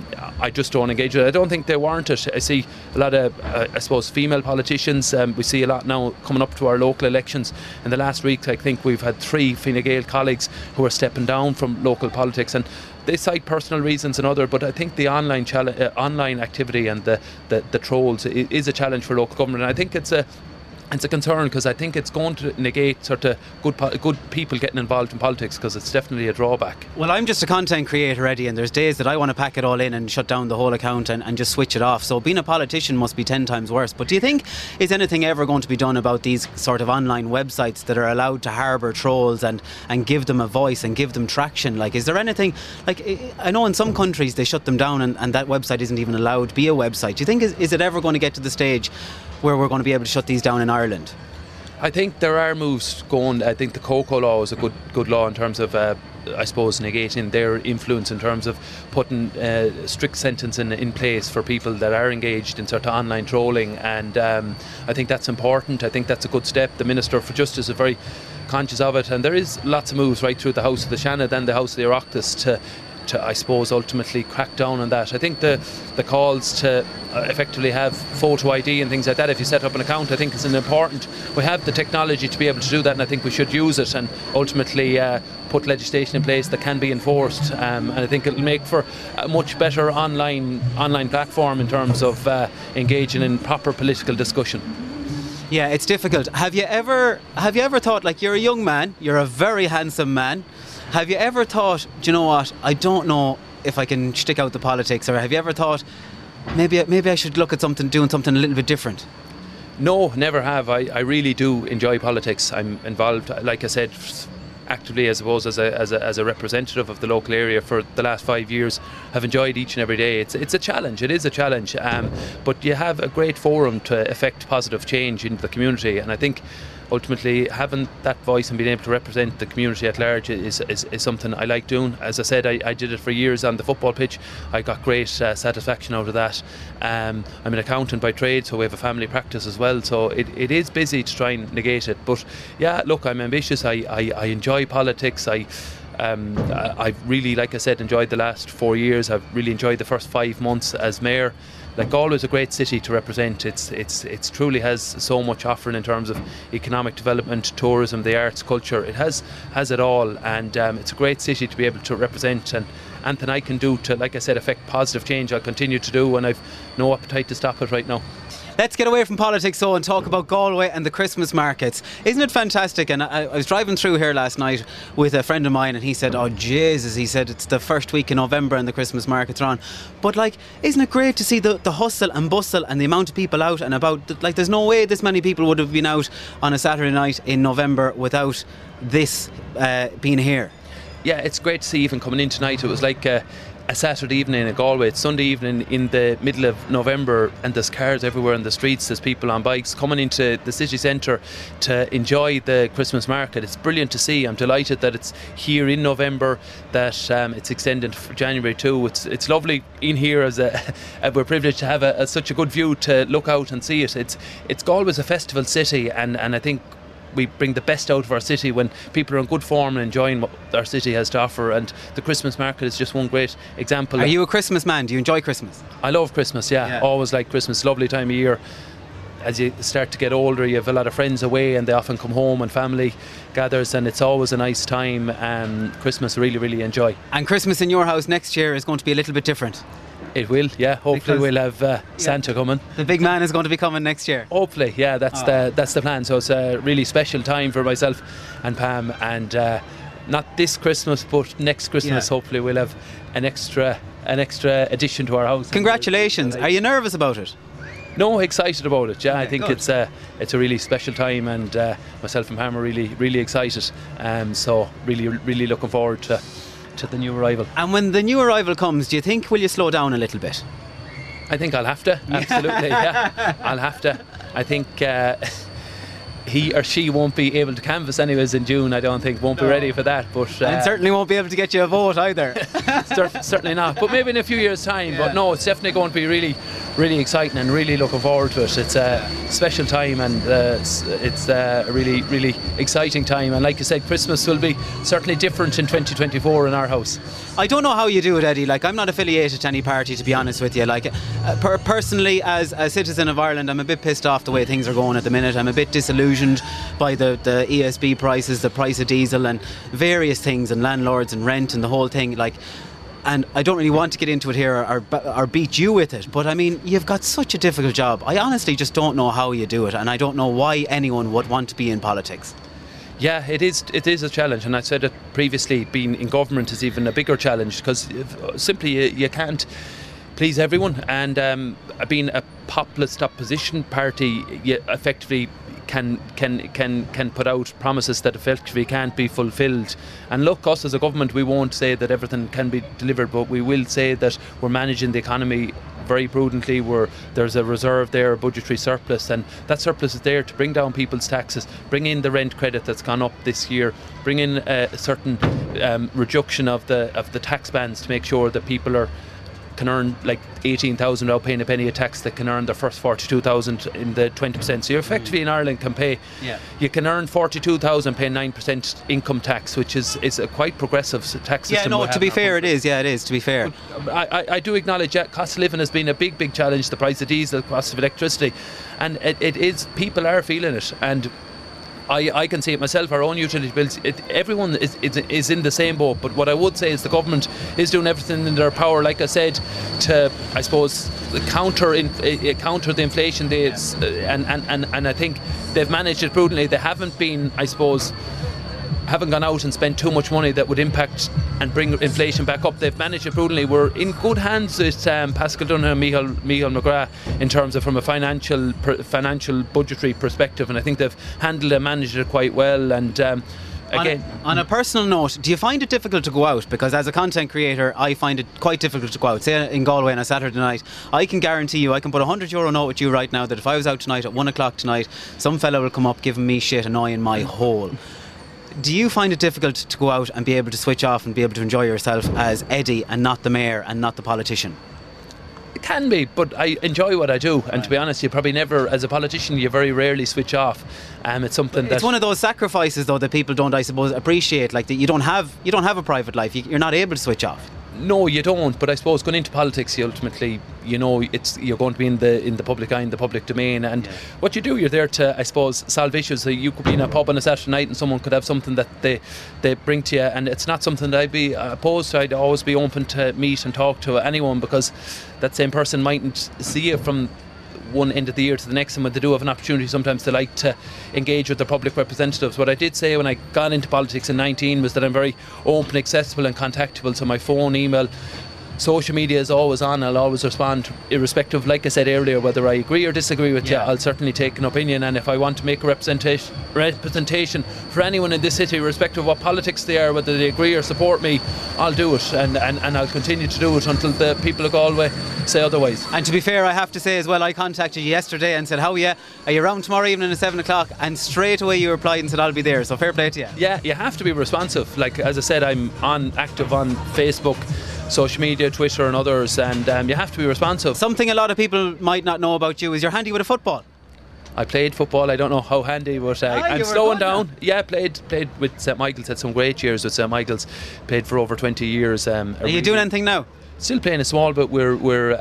I just don't engage with it. I don't think they warrant it. I see a lot of I suppose female politicians. We see a lot now coming up to our local elections. In the last week, I think we've had 3 Fine Gael colleagues who are stepping down from local politics, and they cite personal reasons and other. But I think the online activity and the trolls is a challenge for local government, and I think it's a concern, because I think it's going to negate sort of good people getting involved in politics, because it's definitely a drawback. Well, I'm just a content creator, Eddie, and there's days that I want to pack it all in and shut down the whole account and just switch it off. So being a politician must be 10 times worse. But do you think is anything ever going to be done about these sort of online websites that are allowed to harbour trolls and give them a voice and give them traction? Like, is there anything, like, I know in some countries they shut them down and that website isn't even allowed to be a website. Do you think is it ever going to get to the stage where we're going to be able to shut these down in Ireland? I think there are moves going. I think the Cocoa Law is a good law in terms of I suppose negating their influence, in terms of putting strict sentencing in place for people that are engaged in sort of online trolling, and I think that's important. I think that's a good step. The Minister for Justice is very conscious of it, and there is lots of moves right through the House of the Seanad and the House of the Oireachtas to I suppose ultimately crack down on that. I think the calls to effectively have photo ID and things like that, if you set up an account, I think is an important. We have the technology to be able to do that, and I think we should use it and ultimately put legislation in place that can be enforced, and I think it'll make for a much better online platform in terms of engaging in proper political discussion. Yeah, it's difficult. Have you ever thought, like, you're a young man, you're a very handsome man, have you ever thought, do you know what, I don't know if I can stick out the politics, or have you ever thought maybe I should look at doing something a little bit different? No, never have. I really do enjoy politics. I'm involved, like I said, actively, I suppose, as a representative of the local area for the last 5 years. Have enjoyed each and every day. It's a challenge. It is a challenge, but you have a great forum to effect positive change in the community, and I think ultimately having that voice and being able to represent the community at large is something I like doing. As I said, I did it for years on the football pitch. I got great satisfaction out of that. I'm an accountant by trade, so we have a family practice as well, so it is busy to try and negate it. But yeah, look, I'm ambitious. I enjoy politics. I've really, like I said, enjoyed the last 4 years. I've really enjoyed the first 5 months as mayor. Like, Galway is a great city to represent. It's truly has so much offering in terms of economic development, tourism, the arts, culture. It has it all, and it's a great city to be able to represent. And anything I can do to, like I said, affect positive change, I'll continue to do, and I've no appetite to stop it right now. Let's get away from politics though and talk about Galway and the Christmas markets. Isn't it fantastic? And I was driving through here last night with a friend of mine, and he said, oh Jesus, he said it's the first week in November and the Christmas markets are on. But like, isn't it great to see the hustle and bustle and the amount of people out and about? Like, there's no way this many people would have been out on a Saturday night in November without this being here. Yeah, it's great to see even coming in tonight. It was like a Saturday evening in Galway. It's Sunday evening in the middle of November, and there's cars everywhere in the streets. There's people on bikes coming into the city centre to enjoy the Christmas market. It's brilliant to see. I'm delighted that it's here in November, that it's extended for January too. It's lovely in here. We're privileged to have such a good view to look out and see it. It's Galway's a festival city, and I think we bring the best out of our city when people are in good form and enjoying what our city has to offer, and the Christmas market is just one great example. Are you a Christmas man? Do you enjoy Christmas? I love Christmas, yeah. Always like Christmas. Lovely time of year. As you start to get older, you have a lot of friends away, and they often come home and family gathers, and it's always a nice time. Christmas, really, really enjoy. And Christmas in your house next year is going to be a little bit different. It will, yeah. Hopefully we'll have Santa coming. The big man is going to be coming next year. Hopefully, yeah. That's the plan. So it's a really special time for myself and Pam, and not this Christmas, but next Christmas. Hopefully we'll have an extra addition to our house. Congratulations! Are you nervous about it? No, excited about it. Yeah, I think it's a really special time, and myself and Pam are really, really excited. So really, really looking forward to the new arrival. And when the new arrival comes, do you think, will you slow down a little bit? I think I'll have to. Absolutely, yeah. I'll have to. I think he or she won't be able to canvass anyways in June. I don't think. Won't be ready for that. But and certainly won't be able to get you a vote either. Certainly not. But maybe in a few years' time. But no, it's definitely going to be really, really exciting, and really looking forward to it. It's a special time, and it's a really, really exciting time. And like you said, Christmas will be certainly different in 2024 in our house. I don't know how you do it, Eddie. Like, I'm not affiliated to any party, to be honest with you. Like, personally, as a citizen of Ireland, I'm a bit pissed off the way things are going at the minute. I'm a bit disillusioned by the ESB prices, the price of diesel, and various things, and landlords and rent and the whole thing. Like, and I don't really want to get into it here or beat you with it, but I mean, you've got such a difficult job. I honestly just don't know how you do it, and I don't know why anyone would want to be in politics. Yeah, it is a challenge, and I said it previously, being in government is even a bigger challenge, because simply you can't please everyone, and being a populist opposition party, you effectively can put out promises that effectively can't be fulfilled. And look, us as a government, we won't say that everything can be delivered, but we will say that we're managing the economy very prudently. There's a reserve there, a budgetary surplus, and that surplus is there to bring down people's taxes, bring in the rent credit that's gone up this year, bring in a certain reduction of the tax bands to make sure that people can earn like 18,000 without paying a penny of tax, that can earn their first 42,000 in the 20%. So you effectively in Ireland can pay, you can earn 42,000 paying 9% income tax, which is a quite progressive tax system. Yeah, no, to be fair, it is. Yeah, it is, to be fair. I do acknowledge that cost of living has been a big challenge, the price of diesel, the cost of electricity, and it is, people are feeling it, and I can see it myself, our own utility bills, everyone is in the same boat. But what I would say is the government is doing everything in their power, like I said, to, I suppose, counter the inflation days, and I think they've managed it prudently. They haven't been, I suppose, haven't gone out and spent too much money that would impact and bring inflation back up. They've managed it prudently. We're in good hands with Paschal Donohoe and Micheál McGrath in terms of from a financial budgetary perspective, and I think they've handled and managed it quite well. And again. On a personal note, do you find it difficult to go out? Because as a content creator, I find it quite difficult to go out. Say in Galway on a Saturday night, I can guarantee you, I can put €100 note with you right now that if I was out tonight at 1 o'clock tonight, some fella will come up giving me shit, annoying my hole. Do you find it difficult to go out and be able to switch off and be able to enjoy yourself as Eddie and not the mayor and not the politician? It can be, but I enjoy what I do, and to be honest, you probably never, as a politician, you very rarely switch off. It's something that... It's one of those sacrifices, though, that people don't, I suppose, appreciate. Like, that you don't have a private life. You're not able to switch off. No, you don't. But I suppose going into politics, you ultimately, you're going to be in the public eye, in the public domain, and what you do, you're there to, I suppose, solve issues. So you could be in a pub on a Saturday night, and someone could have something that they bring to you, and it's not something that I'd be opposed to. I'd always be open to meet and talk to anyone, because that same person mightn't see you from one end of the year to the next, and when they do have an opportunity sometimes they like to engage with their public representatives. What I did say when I got into politics in 19 was that I'm very open, accessible and contactable, so my phone, email, social media is always on. I'll always respond irrespective, like I said earlier, whether I agree or disagree with you. I'll certainly take an opinion, and if I want to make a representation for anyone in this city, irrespective of what politics they are, whether they agree or support me, I'll do it, and I'll continue to do it until the people of Galway say otherwise. And to be fair, I have to say as well, I contacted you yesterday and said, how are you? Are you around tomorrow evening at 7 o'clock? And straight away you replied and said, I'll be there. So fair play to you. Yeah, you have to be responsive. Like, as I said, I'm active on Facebook, social media, Twitter and others, and you have to be responsive. Something a lot of people might not know about you is you're handy with a football. I played football, I don't know how handy, but I'm slowing down. Yeah, played with St Michael's, had some great years with St Michael's, played for over 20 years. Are you doing anything now? Still playing a small bit. We're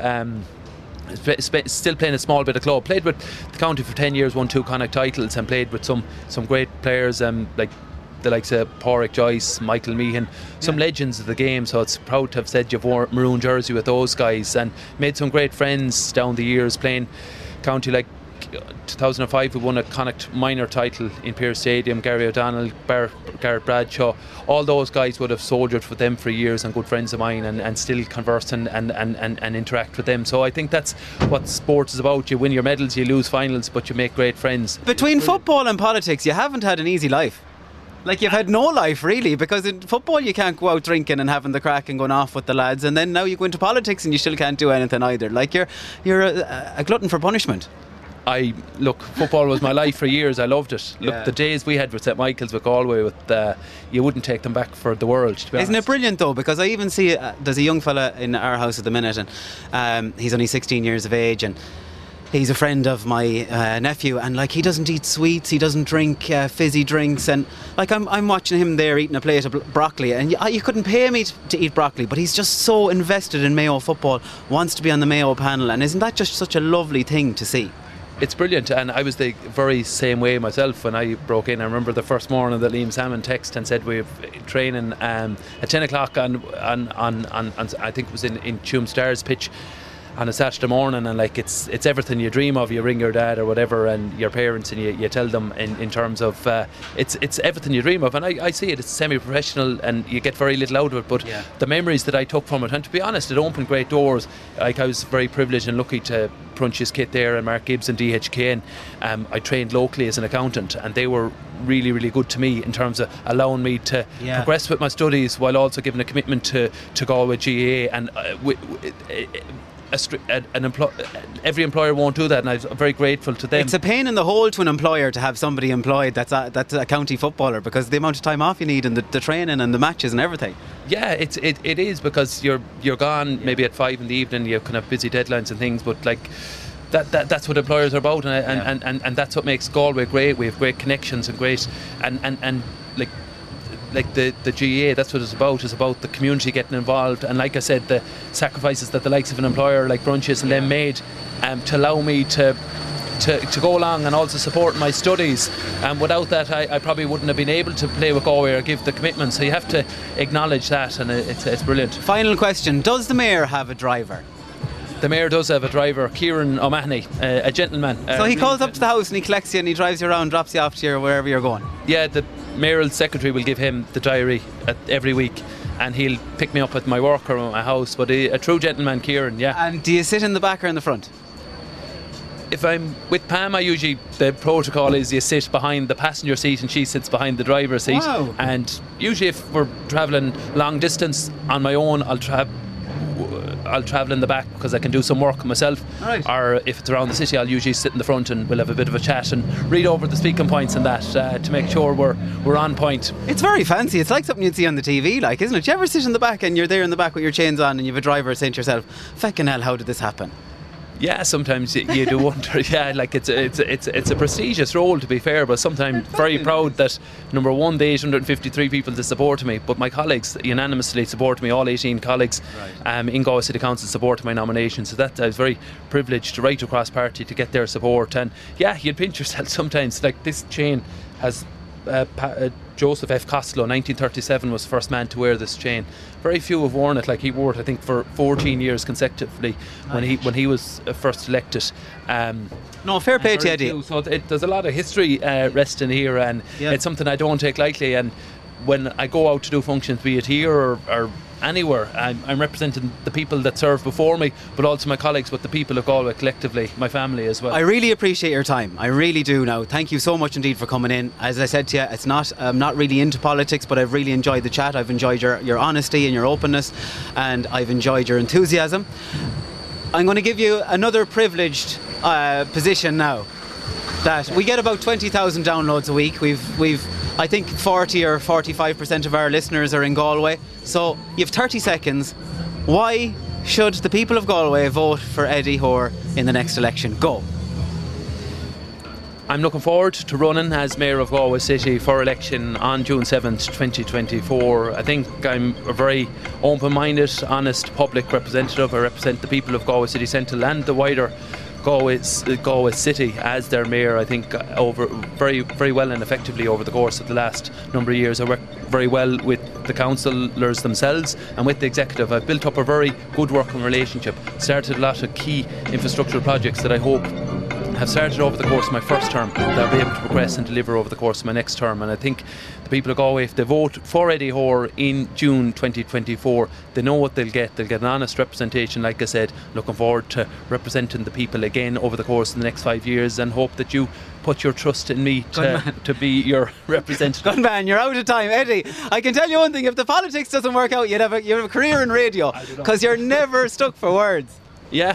still playing a small bit of club. Played with the county for 10 years, won 2 Connacht titles, and played with some great players, like the likes of Pádraig Joyce, Michael Meehan, some legends of the game. So it's proud to have said you've worn maroon jersey with those guys, and made some great friends down the years playing county. Like 2005 we won a Connacht minor title in Pearse Stadium. Gary O'Donnell, Garrett Bradshaw, all those guys would have soldiered with them for years, and good friends of mine, and still converse and interact with them. So I think that's what sports is about. You win your medals, you lose finals, but you make great friends. Between football and politics, you haven't had an easy life. Like, you've had no life really, because in football you can't go out drinking and having the crack and going off with the lads, and then now you go into politics and you still can't do anything either. Like, you're a glutton for punishment. Football was my life for years. I loved it. Look, the days we had with St Michael's, with Galway, you wouldn't take them back for the world, to be honest. Isn't it brilliant though? Because I even see there's a young fella in our house at the minute, and he's only 16 years of age, and he's a friend of my nephew, and like, he doesn't eat sweets, he doesn't drink fizzy drinks, and like, I'm watching him there eating a plate of broccoli, and you couldn't pay me to eat broccoli, but he's just so invested in Mayo football, wants to be on the Mayo panel, and isn't that just such a lovely thing to see? It's brilliant, and I was the very same way myself when I broke in. I remember the first morning that Liam Salmon texted and said we've training at 10 o'clock on I think it was in Tuam Stars pitch on a Saturday morning, and like, it's everything you dream of. You ring your dad or whatever and your parents, and you tell them in terms of it's everything you dream of, and I see it, it's semi-professional and you get very little out of it, but the memories that I took from it, and to be honest, it opened great doors. Like, I was very privileged and lucky to Prunch's kit there and Mark Gibbs and DHK, and I trained locally as an accountant, and they were really, really good to me in terms of allowing me to progress with my studies while also giving a commitment to Galway GAA, and every employer won't do that, and I'm very grateful to them. It's a pain in the hole to an employer to have somebody employed that's a county footballer, because the amount of time off you need, and the training and the matches and everything. Yeah, it is, because you're gone maybe at 5 in the evening, you can have busy deadlines and things, but like that's what employers are about, and that's what makes Galway great. We have great connections and great and like the GAA, that's what it's about. It's about the community getting involved, and like I said, the sacrifices that the likes of an employer like Brunches and them made to allow me to go along and also support my studies, and without that I probably wouldn't have been able to play with Galway or give the commitment, so you have to acknowledge that, and it's brilliant. Final question, does the mayor have a driver? The mayor does have a driver, Kieran O'Mahony, a gentleman. So he calls up to the house and he collects you and he drives you around, drops you off to wherever you're going? Yeah, the mayoral secretary will give him the diary every week, and he'll pick me up at my work or at my house, but a true gentleman, Kieran, yeah. And do you sit in the back or in the front? if I'm with Pam, the protocol is you sit behind the passenger seat and she sits behind the driver's seat. Wow. And usually if we're travelling long distance on my own, I'll travel in the back because I can do some work myself. Right. Or if it's around the city, I'll usually sit in the front and we'll have a bit of a chat and read over the speaking points and that to make sure we're on point. It's very fancy. It's like something you'd see on the TV, like, isn't it? Do you ever sit in the back and you're there in the back with your chains on and you have a driver saying to yourself, "Feckin' hell, how did this happen?" Yeah, sometimes you do wonder. Yeah, like it's a prestigious role, to be fair, but sometimes very proud that number one, the 853 people that support me, but my colleagues unanimously support me. All 18 colleagues in Galway City Council support my nomination, so that I was very privileged right across party to get their support. And yeah, you'd pinch yourself sometimes. Like this chain has Joseph F. Costello, 1937, was the first man to wear this chain. Very few have worn it. Like he wore it, I think, for 14 years consecutively when he was first elected. No, fair play to you, Eddie. So there's a lot of history resting here, and it's something I don't take lightly. And when I go out to do functions, be it here or anywhere, I'm representing the people that served before me, but also my colleagues, but the people of Galway collectively, my family as well. I really appreciate your time. I really do now. Thank you so much indeed for coming in. As I said to you, I'm not really into politics, but I've really enjoyed the chat. I've enjoyed your honesty and your openness, and I've enjoyed your enthusiasm. I'm going to give you another privileged position now. That we get about 20,000 downloads a week. We've I think 40 or 45% of our listeners are in Galway. So you have 30 seconds. Why should the people of Galway vote for Eddie Hoare in the next election? Go. I'm looking forward to running as Mayor of Galway City for election on June 7th, 2024. I think I'm a very open-minded, honest public representative. I represent the people of Galway City Central and the wider Galway City as their mayor. I think over very, very well and effectively over the course of the last number of years. I worked very well with the councillors themselves and with the executive. I've built up a very good working relationship, started a lot of key infrastructural projects that I hope have started over the course of my first term that I'll be able to progress and deliver over the course of my next term. And I think the people of Galway, if they vote for Eddie Hoare in June 2024, they know what they'll get. They'll get an honest representation, like I said. Looking forward to representing the people again over the course of the next 5 years, and hope that you put your trust in me to be your representative. Good man, you're out of time. Eddie, I can tell you one thing, if the politics doesn't work out, you have a career in radio, because you're never stuck for words. Yeah,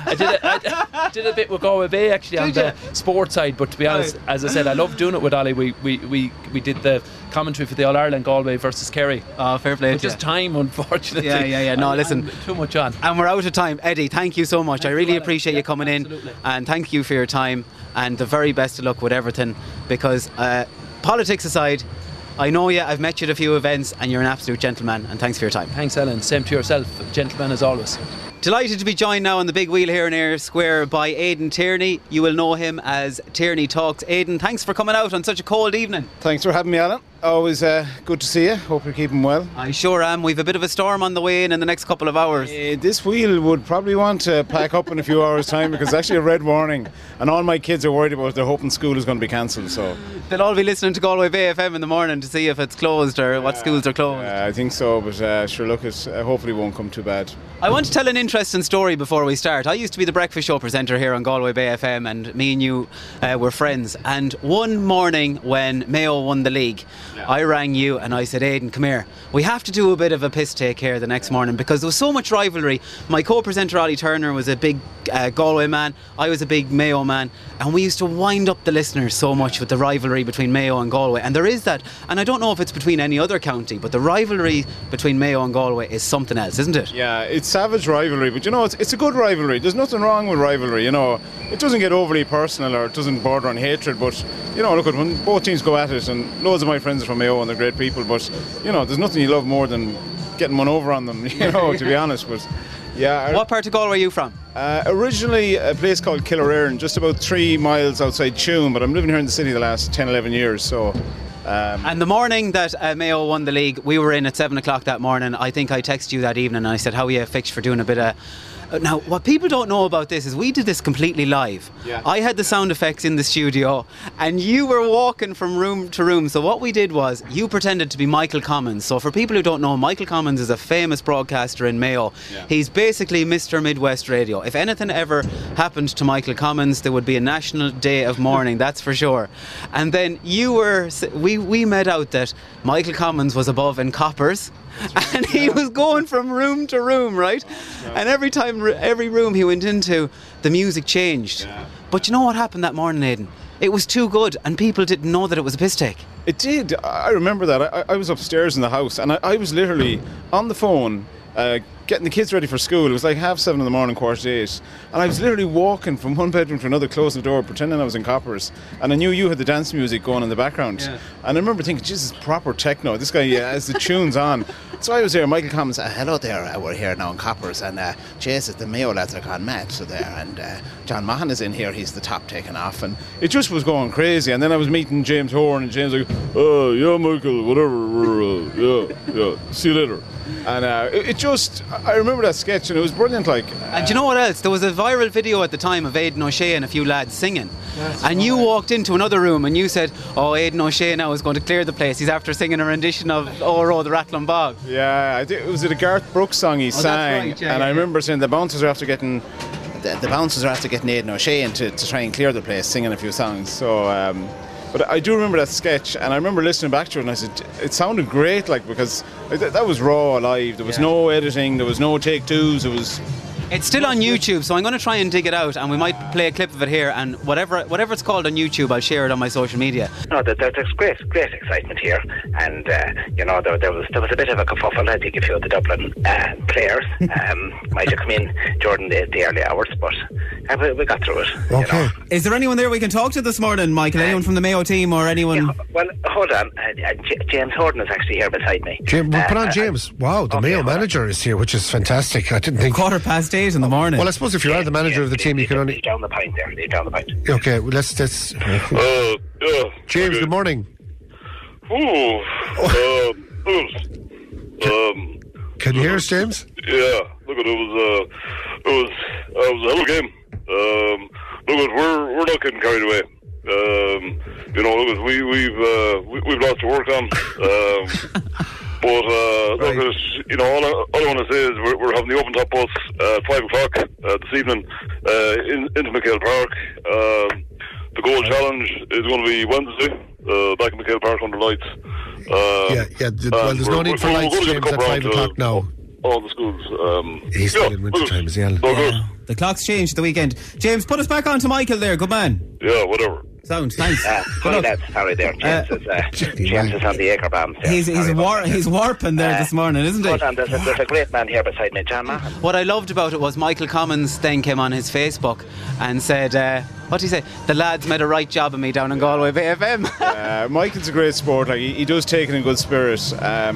I did a bit with Galway Bay actually on the sports side, but to be honest, as I said, I love doing it with Ollie. We did the commentary for the All-Ireland Galway versus Kerry. Oh, fair play. Just time, unfortunately. Yeah. No, listen. I'm too much on. And we're out of time. Eddie, thank you so much. Thanks, I really appreciate you coming in, and thank you for your time, and the very best of luck with everything, because politics aside, I know you, I've met you at a few events, and you're an absolute gentleman, and thanks for your time. Thanks, Ellen. Same to yourself. Gentleman as always. Delighted to be joined now on the big wheel here in Eyre Square by Aidan Tierney. You will know him as Tierney Talks. Aidan, thanks for coming out on such a cold evening. Thanks for having me, Alan. Always good to see you. Hope you're keeping well. I sure am. We've a bit of a storm on the way in the next couple of hours. This wheel would probably want to pack up in a few hours' time, because it's actually a red warning, and all my kids are worried about it. They're hoping school is going to be cancelled. So they'll all be listening to Galway Bay FM in the morning to see if it's closed or what schools are closed. I think so, but sure, look, it hopefully won't come too bad. I want to tell an interesting story before we start. I used to be the breakfast show presenter here on Galway Bay FM, and me and you were friends. And one morning when Mayo won the league, I rang you and I said, Aidan, come here. We have to do a bit of a piss take here the next morning, because there was so much rivalry. My co-presenter Ollie Turner was a big Galway man. I was a big Mayo man, and we used to wind up the listeners so much with the rivalry between Mayo and Galway. And there is that, and I don't know if it's between any other county, but the rivalry between Mayo and Galway is something else, isn't it? Yeah, it's savage rivalry, but you know, it's a good rivalry. There's nothing wrong with rivalry, you know. It doesn't get overly personal, or it doesn't border on hatred, but you know, look at when both teams go at it, and loads of my friends are from Mayo and they're great people, but you know, there's nothing you love more than getting one over on them, you know, to be honest. But yeah. What part of Galway are you from? Originally a place called Killarearn, just about 3 miles outside Tuam, but I'm living here in the city the last 10-11 years, so. And the morning that Mayo won the league, we were in at 7 o'clock that morning. I think I texted you that evening and I said, how are you fixed for doing a bit of Now, what people don't know about this is we did this completely live. Yeah. I had the sound effects in the studio and you were walking from room to room. So what we did was you pretended to be Michael Commons. So for people who don't know, Michael Commons is a famous broadcaster in Mayo. Yeah. He's basically Mr. Midwest Radio. If anything ever happened to Michael Commons, there would be a national day of mourning, that's for sure. And then we made out that Michael Commons was above in coppers. And he was going from room to room, right? And every room he went into, the music changed. Yeah. But you know what happened that morning, Aidan? It was too good, and people didn't know that it was a piss take. It did. I remember that. I was upstairs in the house, and I was literally on the phone getting the kids ready for school. It was like 7:30 in the morning, 7:45, and I was literally walking from one bedroom to another, closing the door, pretending I was in coppers, and I knew you had the dance music going in the background. Yeah. And I remember thinking, Jesus, proper techno. This guy has the tunes on. So I was there. Michael Commons, hello there. We're here now in coppers, and Jesus, the Mayo lads are gone mad. So there, and John Mahan is in here. He's the top taking off, and it just was going crazy. And then I was meeting James Horn, and James like, yeah, Michael, whatever, yeah, see you later. And I remember that sketch, and it was brilliant. And do you know what else? There was a viral video at the time of Aidan O'Shea and a few lads singing. And you walked into another room and you said, Aidan O'Shea now is going to clear the place. He's after singing a rendition of Oh, the Rathlin Bog. Yeah, it was a Garth Brooks song he sang. That's right, and I remember saying the bouncers are after getting Aidan O'Shea in to try and clear the place, singing a few songs. So, but I do remember that sketch, and I remember listening back to it, and I said, it sounded great, because that was raw, live. There was no editing, there was no take twos, It's still on YouTube, so I'm going to try and dig it out, and we might play a clip of it here, and whatever it's called on YouTube, I'll share it on my social media. No, there's great excitement here, and there was a bit of a kerfuffle. I think a few of the Dublin players might have come in during the early hours, but we got through it. Okay. Is there anyone there we can talk to this morning, Michael? Anyone from the Mayo team or anyone? Yeah, well, hold on. James Horton is actually here beside me. Put on James. Wow, the Mayo manager is here, which is fantastic. I didn't think. 8:15 in the morning. Well, I suppose if you are the manager of the team, you can only. Leave down the pint there. Leave down the pint. Okay, well, let's. Yeah. James, good morning. Can you hear us, James? Yeah. Look, it was a hell of a game. Look, we're not getting carried away. Look, we've lots to work on. But look, all I want to say is we're having the open top bus at 5 o'clock this evening into McHale Park. The goal challenge is going to be Wednesday back in McHale Park under lights. Well, there's no need for lights, James, at 5 o'clock now. All the schools. He's still in winter time, is he, Alan? The clock's changed at the weekend. James, put us back on to Michael there. Good man. Yeah, whatever. Sounds thanks. Sorry there. James is on the acre bombs. He's warping there this morning, isn't he? Hold on, there's a great man here beside me, John Mahan. What I loved about it was Michael Commons then came on his Facebook and said, what did he say? The lads made a right job of me down in Galway Bay FM. Michael's a great sport. He does take it in good spirit.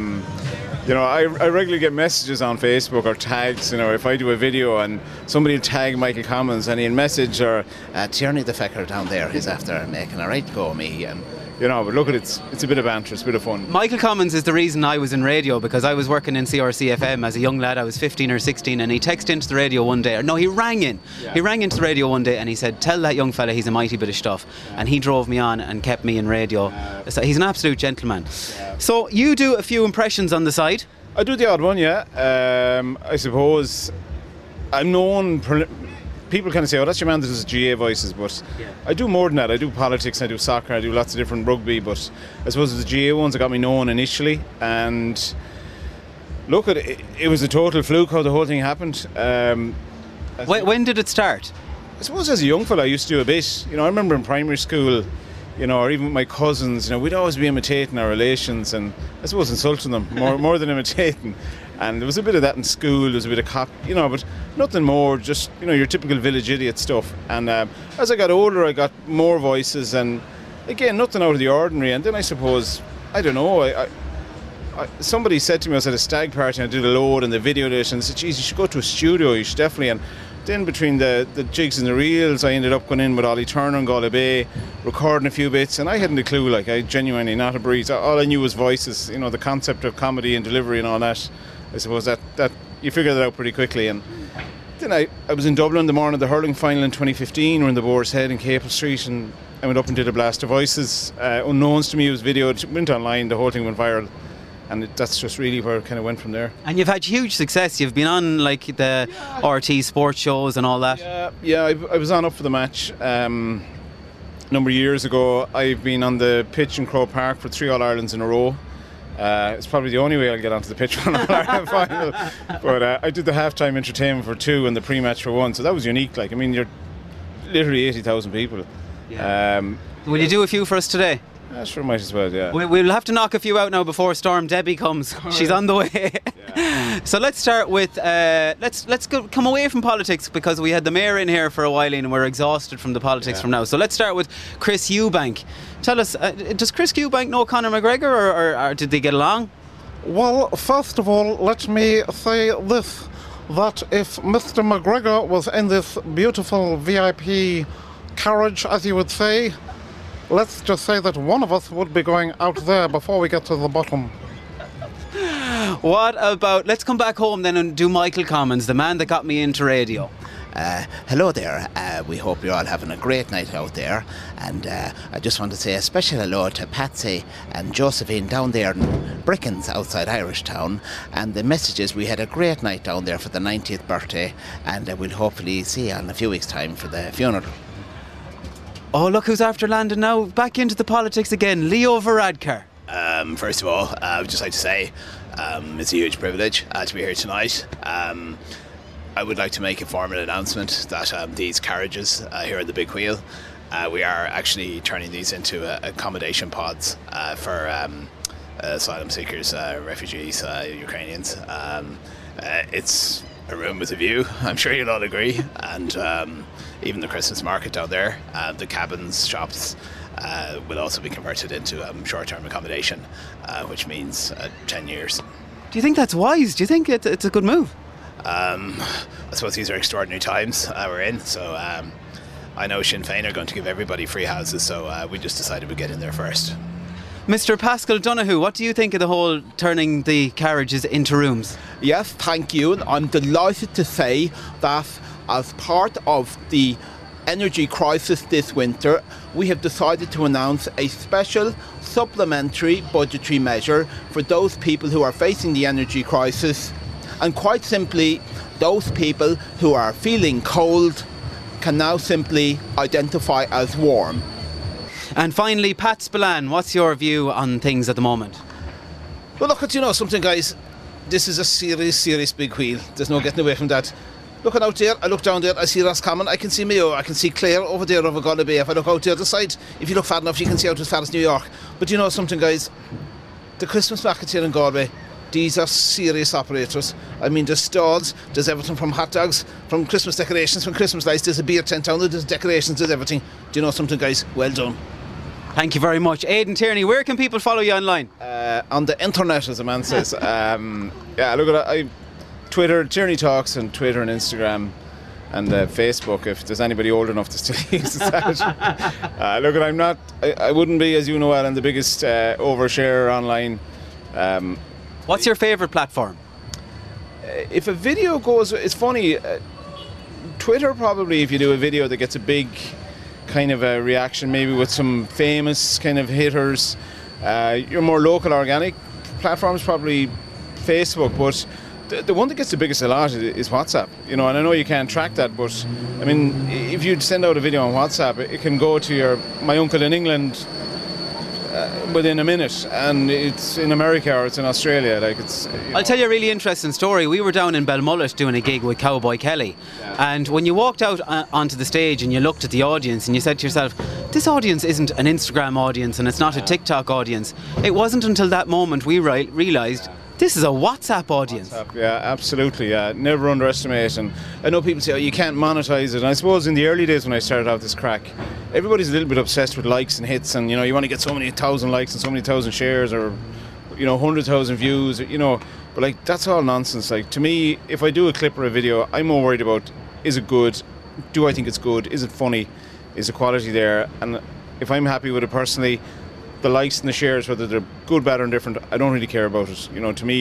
I regularly get messages on Facebook or tags, if I do a video and somebody will tag Michael Commons and he'll message or Tierney the fecker down there, he's after making a right go of me, and but look at it, it's a bit of banter, it's a bit of fun. Michael Commons is the reason I was in radio, because I was working in CRC FM as a young lad. I was 15 or 16, and he texted into the radio one day, he rang in. Yeah. He rang into the radio one day and he said, tell that young fella he's a mighty bit of stuff. And he drove me on and kept me in radio. So he's an absolute gentleman. So you do a few impressions on the side? I do the odd one, yeah. I suppose I'm known. People kind of say, oh, that's your man that does GA voices, but I do more than that. I do politics, I do soccer, I do lots of different rugby, but I suppose the GA ones that got me known initially. And look, it was a total fluke how the whole thing happened. When did it start? I suppose as a young fella I used to do a bit. I remember in primary school, or even with my cousins, we'd always be imitating our relations and I suppose insulting them more than imitating. And there was a bit of that in school, there was a bit of but nothing more, just, your typical village idiot stuff. And as I got older, I got more voices and, again, nothing out of the ordinary. And then I suppose, I don't know, somebody said to me, I was at a stag party and I did a load and they videoed it and said, geez, you should go to a studio, you should definitely. And then between the jigs and the reels, I ended up going in with Ollie Turner and Galway Bay, recording a few bits, and I hadn't a clue, I genuinely not a breeze. All I knew was voices, the concept of comedy and delivery and all that. I suppose that you figure that out pretty quickly, and Then I was in Dublin the morning of the hurling final in 2015. We're in the Boar's Head in Capel Street, and I went up and did a blast of voices. Unknowns to me, it was videoed, it went online, the whole thing went viral. And that's just really where it kind of went from there. And you've had huge success. You've been on like the RT sports shows and all that. Yeah, I was on Up for the Match a number of years ago. I've been on the pitch in Croke Park for 3 All-Irelands in a row. It's probably the only way I'll get onto the pitch for an All-Ireland final. But I did the halftime entertainment for 2 and the pre-match for 1. So that was unique. Like, I mean, you're literally 80,000 people. Yeah. Will you do a few for us today? Yeah, sure, might as well, yeah. We'll have to knock a few out now before Storm Debbie comes. She's on the way. Yeah. So let's start with let's come away from politics, because we had the mayor in here for a while and we're exhausted from the politics from now. So let's start with Chris Eubank. Tell us, does Chris Eubank know Conor McGregor, or did they get along? Well, first of all, let me say this, that if Mr. McGregor was in this beautiful VIP carriage, as you would say, let's just say that one of us would be going out there before we get to the bottom. What about, let's come back home then and do Michael Commons, the man that got me into radio. Hello there, we hope you're all having a great night out there, and I just want to say a special hello to Patsy and Josephine down there in Brickens outside Irishtown, and the message is we had a great night down there for the 90th birthday, and we'll hopefully see you in a few weeks' time for the funeral. Oh, look who's after landing now, back into the politics again, Leo Varadkar. First of all, I would just like to say it's a huge privilege to be here tonight. I would like to make a formal announcement that these carriages here at the Big Wheel, we are actually turning these into accommodation pods for asylum seekers, refugees, Ukrainians. It's a room with a view, I'm sure you'll all agree, and even the Christmas market down there, the cabins, shops, will also be converted into short-term accommodation, which means 10 years. Do you think that's wise? Do you think it's a good move? I suppose these are extraordinary times we're in, so I know Sinn Féin are going to give everybody free houses, so we just decided we'd get in there first. Mr. Pascal Donoghue, what do you think of the whole turning the carriages into rooms? Yes, thank you. And I'm delighted to say that as part of the energy crisis this winter, we have decided to announce a special supplementary budgetary measure for those people who are facing the energy crisis. And quite simply, those people who are feeling cold can now simply identify as warm. And finally, Pat Spillane, what's your view on things at the moment? Well, look, you know something, guys, this is a serious big wheel. There's no getting away from that. Looking out there, I look down there, I see Roscommon, I can see Mayo, I can see Clare over there over Gully Bay. If I look out the other side, if you look far enough, you can see out as far as New York. But you know something, guys, the Christmas markets here in Galway, these are serious operators. I mean, there's stalls, there's everything from hot dogs, from Christmas decorations, from Christmas lights, there's a beer tent down there, there's decorations, there's everything. Do you know something, guys? Well done. Thank you very much. Aidan Tierney, where can people follow you online? On the internet, as a man says. Yeah, look at it. Twitter, Tierney Talks, and Twitter and Instagram, and Facebook, if there's anybody old enough to still use that. Look, I wouldn't be, as you know, Alan, the biggest oversharer online. What's your favourite platform? If a video goes, it's funny, Twitter probably, if you do a video that gets a big kind of a reaction, maybe with some famous kind of hitters. Your more local organic platforms, probably Facebook, but the one that gets the biggest a lot is WhatsApp, you know, and I know you can't track that, but I mean, if you send out a video on WhatsApp, it can go to my uncle in England within a minute, and it's in America or it's in Australia. Like, it's. I'll tell you a really interesting story. We were down in Belmullet doing a gig with Cowboy Kelly, and when you walked out onto the stage and you looked at the audience and you said to yourself, this audience isn't an Instagram audience and it's not a TikTok audience. It wasn't until that moment we realised this is a WhatsApp audience. WhatsApp, yeah, absolutely. Yeah, never underestimate. And I know people say, oh, you can't monetize it. And I suppose in the early days when I started out this crack, everybody's a little bit obsessed with likes and hits, and you know, you want to get so many thousand likes and so many thousand shares, or 100,000 views, But like, that's all nonsense. Like, to me, if I do a clip or a video, I'm more worried about, is it good? Do I think it's good? Is it funny? Is the quality there? And if I'm happy with it personally, the likes and the shares, whether they're good, bad or indifferent, I don't really care about it. To me,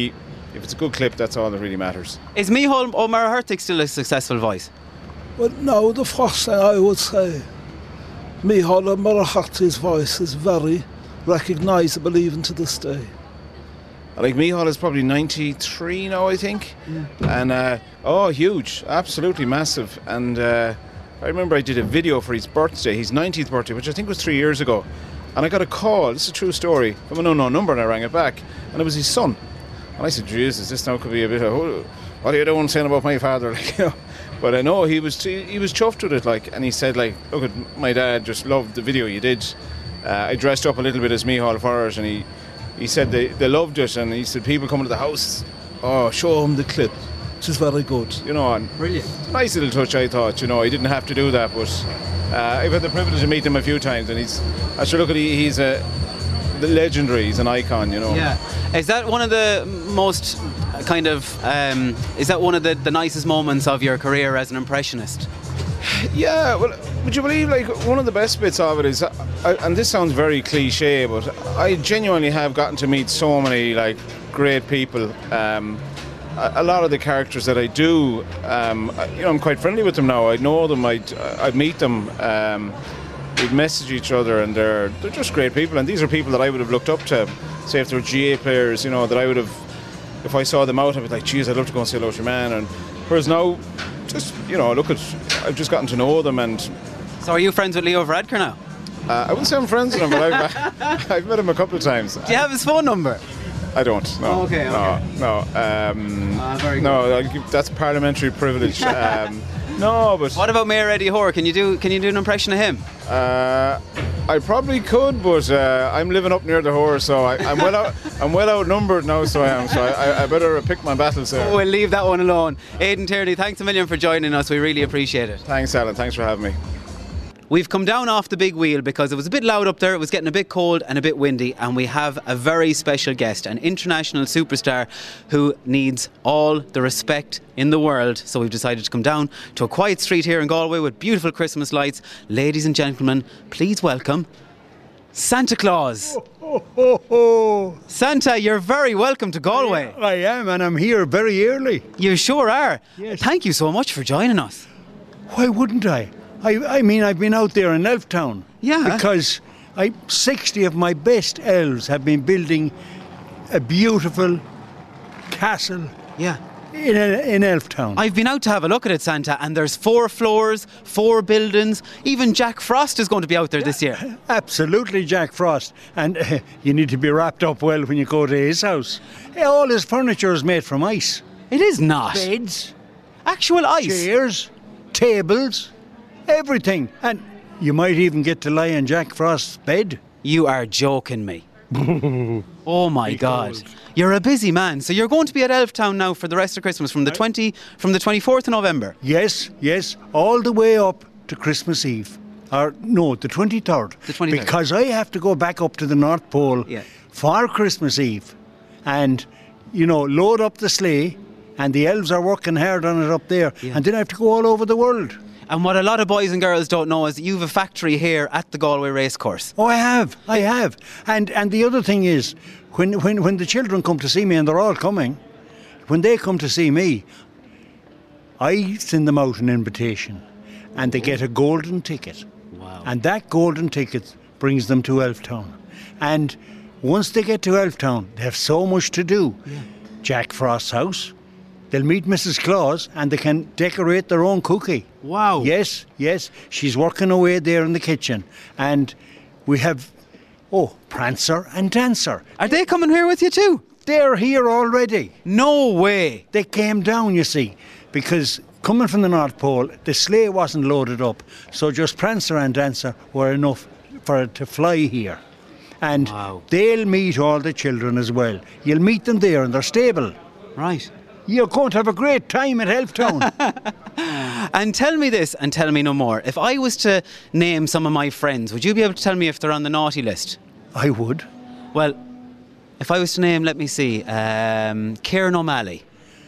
if it's a good clip, that's all that really matters. Is Micheál O'Meara-Hurtig still a successful voice? Well, no, the first thing I would say, Micheál O'Meara-Hurtig's voice is very recognisable even to this day. I think Micheál is probably 93 now, I think. And, huge, absolutely massive. And I remember I did a video for his birthday, his 90th birthday, which I think was 3 years ago. And I got a call, this is a true story, from an unknown number, and I rang it back. And it was his son. And I said, Jesus, this now could be a bit of, what are you doing saying about my father? Like, you know. But I know he was chuffed with it, like, and he said, like, look, my dad just loved the video you did. I dressed up a little bit as Micheál for it, and he said they loved it, and he said people coming to the house, show him the clip. Which is very good. You know, and brilliant. Nice little touch, I thought. You know, he didn't have to do that, but I've had the privilege of meeting him a few times, and he's legendary. He's an icon, you know. Yeah. Is that one of the most kind of? Is that one of the nicest moments of your career as an impressionist? Yeah. Well, would you believe, like, one of the best bits of it is, and this sounds very cliche, but I genuinely have gotten to meet so many like great people. A lot of the characters that I do, I'm quite friendly with them now. I know them. I'd meet them. We'd message each other, and they're just great people. And these are people that I would have looked up to. Say if they're GA players, you know, that I would have, if I saw them out, I'd be like, geez, I'd love to go and say hello to your man. And whereas now, just, you know, I've just gotten to know them. And so, are you friends with Leo Varadkar now? I wouldn't say I'm friends with him, but I've met him a couple of times. Do you have his phone number? I don't. No. Oh, okay. No. Very good. No, that's parliamentary privilege. No, but what about Mayor Eddie Hoare? Can you do an impression of him? I probably could, but I'm living up near the Hoare, so I'm well outnumbered now. So I am. So I better pick my battles there. We'll leave that one alone. Aidan Tierney, thanks a million for joining us. We really appreciate it. Thanks, Alan. Thanks for having me. We've come down off the big wheel because it was a bit loud up there, it was getting a bit cold and a bit windy, and we have a very special guest, an international superstar who needs all the respect in the world. So we've decided to come down to a quiet street here in Galway with beautiful Christmas lights. Ladies and gentlemen, please welcome Santa Claus. Santa, you're very welcome to Galway. I am, and I'm here very early. You sure are. Yes. Thank you so much for joining us. Why wouldn't I? I mean, I've been out there in Elftown. Yeah. Because 60 of my best elves have been building a beautiful castle. Yeah. In Elftown. I've been out to have a look at it, Santa, and there's 4 floors, 4 buildings. Even Jack Frost is going to be out there this year. Absolutely, Jack Frost. And you need to be wrapped up well when you go to his house. All his furniture is made from ice. It is not. Beds. Actual ice. Chairs. Tables. Everything. And you might even get to lie in Jack Frost's bed. You are joking me. Oh my God. You're a busy man. So you're going to be at Elftown now for the rest of Christmas from the 24th of November. Yes, all the way up to Christmas Eve. Or no, the 23rd. The 23rd. Because I have to go back up to the North Pole for Christmas Eve. And, you know, load up the sleigh, and the elves are working hard on it up there. And then I have to go all over the world. And what a lot of boys and girls don't know is that you have a factory here at the Galway Racecourse. Oh, I have. And the other thing is, when the children come to see me, and they're all coming, when they come to see me, I send them out an invitation, and they get a golden ticket. Wow. And that golden ticket brings them to Elftown. And once they get to Elftown, they have so much to do. Yeah. Jack Frost's house. They'll meet Mrs. Claus, and they can decorate their own cookie. Wow. Yes. She's working away there in the kitchen. And we have, Prancer and Dancer. Are they coming here with you too? They're here already. No way. They came down, you see, because coming from the North Pole, the sleigh wasn't loaded up. So just Prancer and Dancer were enough for it to fly here. And they'll meet all the children as well. You'll meet them there in their stable. Right. You're going to have a great time at Elftown. And tell me this, and tell me no more. If I was to name some of my friends, would you be able to tell me if they're on the naughty list? I would. Well, if I was to name, let me see, Kieran O'Malley.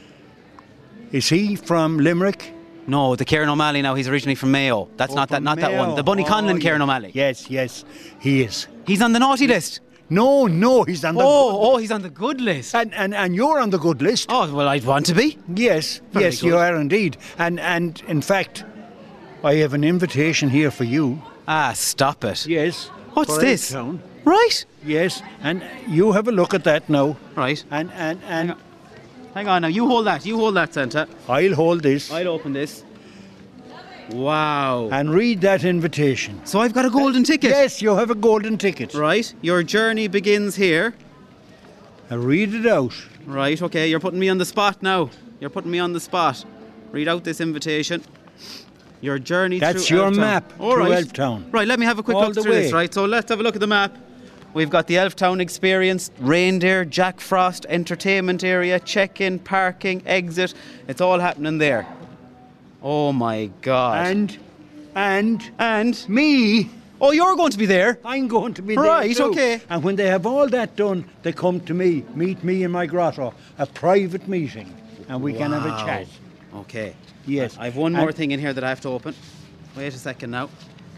Is he from Limerick? No, the Kieran O'Malley now, he's originally from Mayo. That's not that one. The Bunny Conlon Kieran O'Malley. Yes, he is. He's on the naughty list. No, he's on the he's on the good list. And you're on the good list. Oh, well, I'd want to be. Yes, Very yes, good. you are indeed. And in fact, I have an invitation here for you. Ah, stop it. Yes. What's for this? Elftown. Right. Yes, and you have a look at that now. Right. And Hang on now, you hold that, Santa. I'll hold this. I'll open this. Wow. And read that invitation. So I've got a golden ticket? Yes, you have a golden ticket. Right, your journey begins here. I'll read it out. Right, okay, you're putting me on the spot now. Read out this invitation. Your journey That's through your Elftown. map All to right. Elftown. Right, let me have a quick All look the through this, way. right? So let's have a look at the map. We've got the Elftown experience, reindeer, Jack Frost, entertainment area, check-in, parking, exit. It's all happening there. Oh my God. And me. Oh, you're going to be there? I'm going to be Right, there too. okay. And when they have all that done, they come to me, meet me in my grotto, a private meeting, and we can have a chat. Okay. Yes. I've one more thing in here that I have to open. Wait a second now.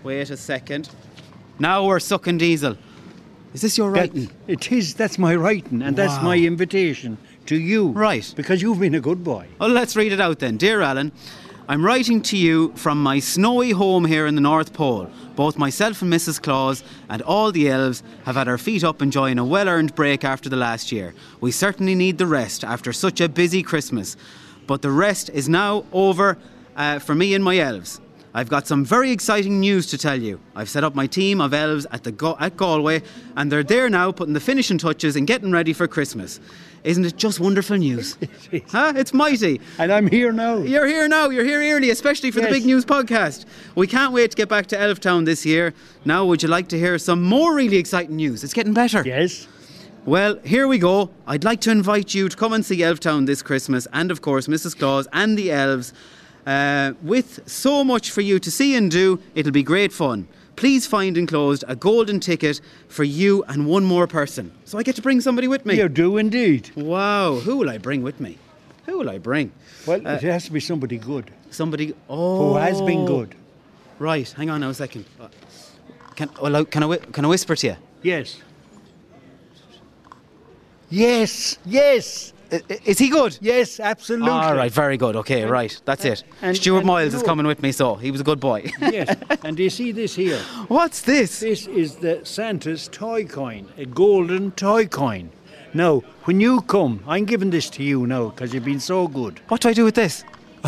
Now we're sucking diesel. Is this your writing? It is. That's my writing, and that's my invitation to you. Right. Because you've been a good boy. Well, let's read it out then. Dear Alan, I'm writing to you from my snowy home here in the North Pole. Both myself and Mrs. Claus and all the elves have had our feet up enjoying a well-earned break after the last year. We certainly need the rest after such a busy Christmas. But the rest is now over for me and my elves. I've got some very exciting news to tell you. I've set up my team of elves at Galway, and they're there now putting the finishing touches and getting ready for Christmas. Isn't it just wonderful news? Huh? It's mighty. And I'm here now. You're here now. You're here early, especially for the Big News podcast. We can't wait to get back to Elftown this year. Now, would you like to hear some more really exciting news? It's getting better. Yes. Well, here we go. I'd like to invite you to come and see Elftown this Christmas, and of course Mrs. Claus and the elves. With so much for you to see and do, it'll be great fun. Please find enclosed a golden ticket for you and one more person. So I get to bring somebody with me. You do indeed. Wow. Who will I bring with me? Well, it has to be somebody good. Somebody who has been good. Right. Hang on now a second. Can I whisper to you? Yes. Yes. Is he good? Yes, absolutely. All right, very good. Okay, right. That's it. Stuart Miles is coming with me, so he was a good boy. Yes. And do you see this here? What's this? This is the Santa's toy coin, a golden toy coin. Now, when you come, I'm giving this to you now because you've been so good. What do I do with this?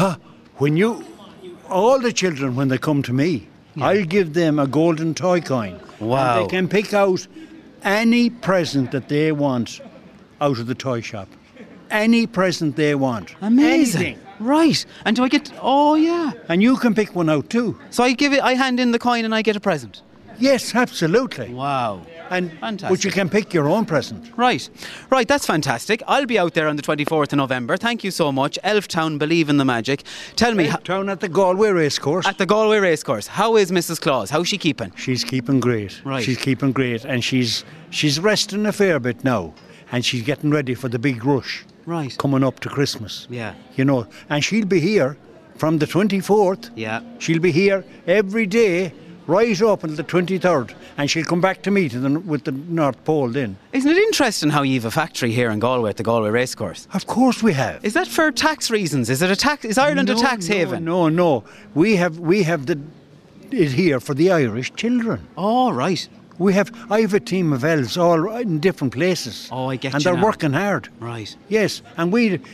All the children, when they come to me, I'll give them a golden toy coin. Wow. And they can pick out any present that they want out of the toy shop. Any present they want. Amazing. Anything. Right. And do I get... Oh, yeah. And you can pick one out too. So I hand in the coin and I get a present? Yes, absolutely. Wow. Fantastic. But you can pick your own present. Right, that's fantastic. I'll be out there on the 24th of November. Thank you so much. Elftown, believe in the magic. Tell me... Elftown at the Galway Racecourse. At the Galway Racecourse. How is Mrs. Claus? How's she keeping? She's keeping great. Right. She's keeping great. And she's resting a fair bit now. And she's getting ready for the big rush. Right. Coming up to Christmas. Yeah. You know, and she'll be here from the 24th. Yeah. She'll be here every day right up until the 23rd. And she'll come back to me with the North Pole then. Isn't it interesting how you have a factory here in Galway at the Galway Racecourse? Of course we have. Is that for tax reasons? Is Ireland a tax haven? No. We have it here for the Irish children. Oh, right. I have a team of elves all in different places. Oh, I get and you they're now. working hard. Right. Yes, and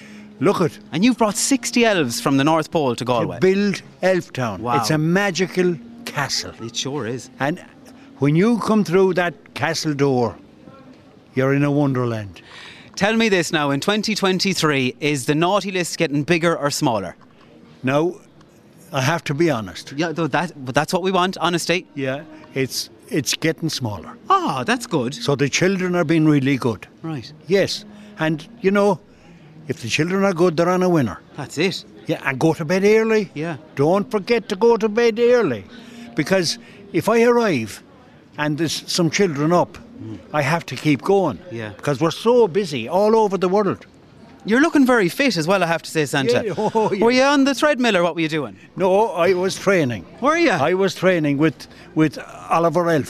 And you've brought 60 elves from the North Pole to Galway. To build Elftown. Wow. It's a magical castle. It sure is. And when you come through that castle door, you're in a wonderland. Tell me this now, in 2023, is the naughty list getting bigger or smaller? Now, I have to be honest. Yeah, but that's what we want, honesty. Yeah, it's getting smaller. Ah, that's good. So the children are being really good. Right. Yes, and you know, if the children are good, they're on a winner. That's it. Yeah, and go to bed early. Yeah. Don't forget to go to bed early. Because if I arrive and there's some children up, I have to keep going. Yeah. Because we're so busy all over the world. You're looking very fit as well, I have to say, Santa. Yeah, yeah. Were you on the treadmill or what were you doing? No, I was training. Were you? I was training with Oliver Elf.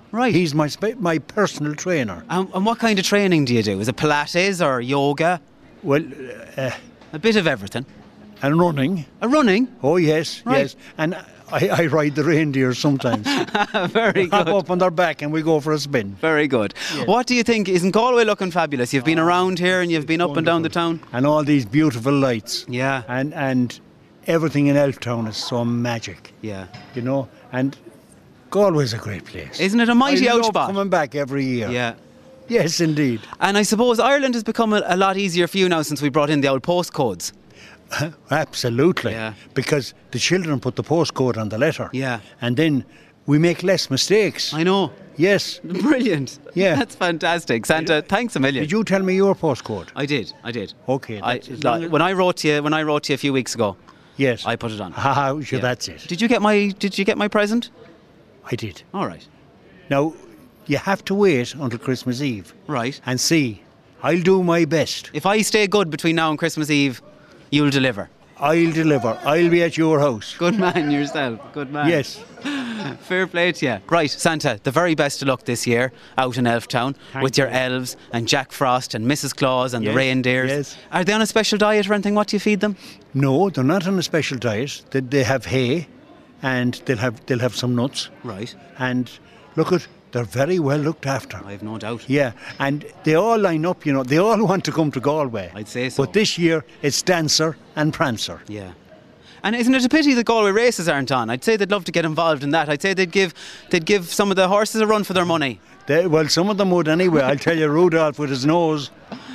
Right. He's my personal trainer. And what kind of training do you do? Is it Pilates or yoga? Well, a bit of everything. And running. A running? Oh, yes, Right. yes. And I ride the reindeers sometimes. Very good. Hop up on their back and we go for a spin. Very good. Yes. What do you think? Isn't Galway looking fabulous? You've been around here and you've been up and down the town. And all these beautiful lights. Yeah. And everything in Elftown is so magic. Yeah. You know, and Galway's a great place. Isn't it a mighty I love outspot? coming back every year. Yeah. Yes, indeed. And I suppose Ireland has become a lot easier for you now since we brought in the old postcodes. Absolutely. Yeah. Because the children put the postcode on the letter. Yeah. And then we make less mistakes. I know. Yes. Brilliant. Yeah. That's fantastic. Santa, thanks a million. Did you tell me your postcode? I did. Okay. When I wrote to you a few weeks ago. Yes. I put it on. Sure, that's it. Did you get my present? I did. All right. Now, you have to wait until Christmas Eve. Right. And see. I'll do my best. If I stay good between now and Christmas Eve, you'll deliver. I'll deliver. I'll be at your house. Good man yourself. Good man. Yes. Fair play to you. Right, Santa, the very best of luck this year out in Elftown with your elves and Jack Frost and Mrs. Claus and the reindeers. Yes. Are they on a special diet or anything? What do you feed them? No, they're not on a special diet. They have hay and they'll have some nuts. Right. And look at, they're very well looked after. I have no doubt. Yeah, and they all line up, you know, they all want to come to Galway. I'd say so. But this year, it's Dancer and Prancer. Yeah. And isn't it a pity that Galway races aren't on? I'd say they'd love to get involved in that. I'd say they'd give some of the horses a run for their money. Well, some of them would anyway. I'll tell you, Rudolph with his nose,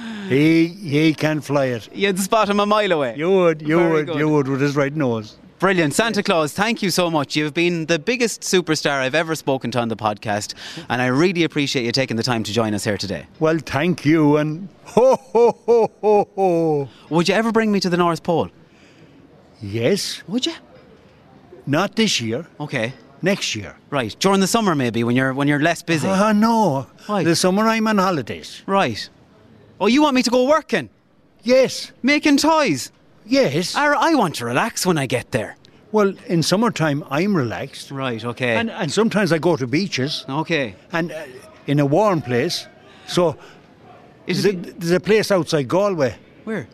he can fly it. You'd spot him a mile away. You would with his right nose. Brilliant. Santa Claus, thank you so much. You've been the biggest superstar I've ever spoken to on the podcast, and I really appreciate you taking the time to join us here today. Well, thank you, and ho, ho, ho, ho, ho. Would you ever bring me to the North Pole? Yes. Would you? Not this year. Okay. Next year. Right. During the summer maybe, when you're less busy. No. Why? The summer I'm on holidays. Right. Oh, you want me to go working? Yes. Making toys? Yes. I want to relax when I get there. Well, in summertime, I'm relaxed. Right, okay. And sometimes I go to beaches. Okay. And in a warm place. So, there's a place outside Galway. Where?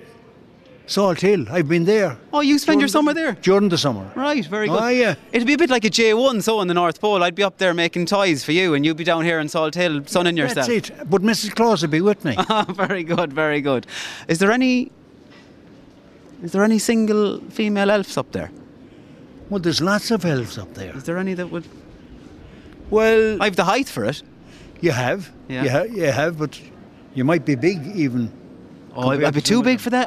Salt Hill. I've been there. Oh, you spend your summer there? During the summer. Right, very good. Oh, yeah. It'd be a bit like a J1, so in the North Pole. I'd be up there making toys for you, and you'd be down here in Salt Hill sunning yourself. That's it. But Mrs. Claus would be with me. Very good, very good. Is there any single female elves up there? Well, there's lots of elves up there. Is there any that would... Well... I've the height for it. You have. Yeah. You have, but you might be big even. Oh, I'd be too big for that?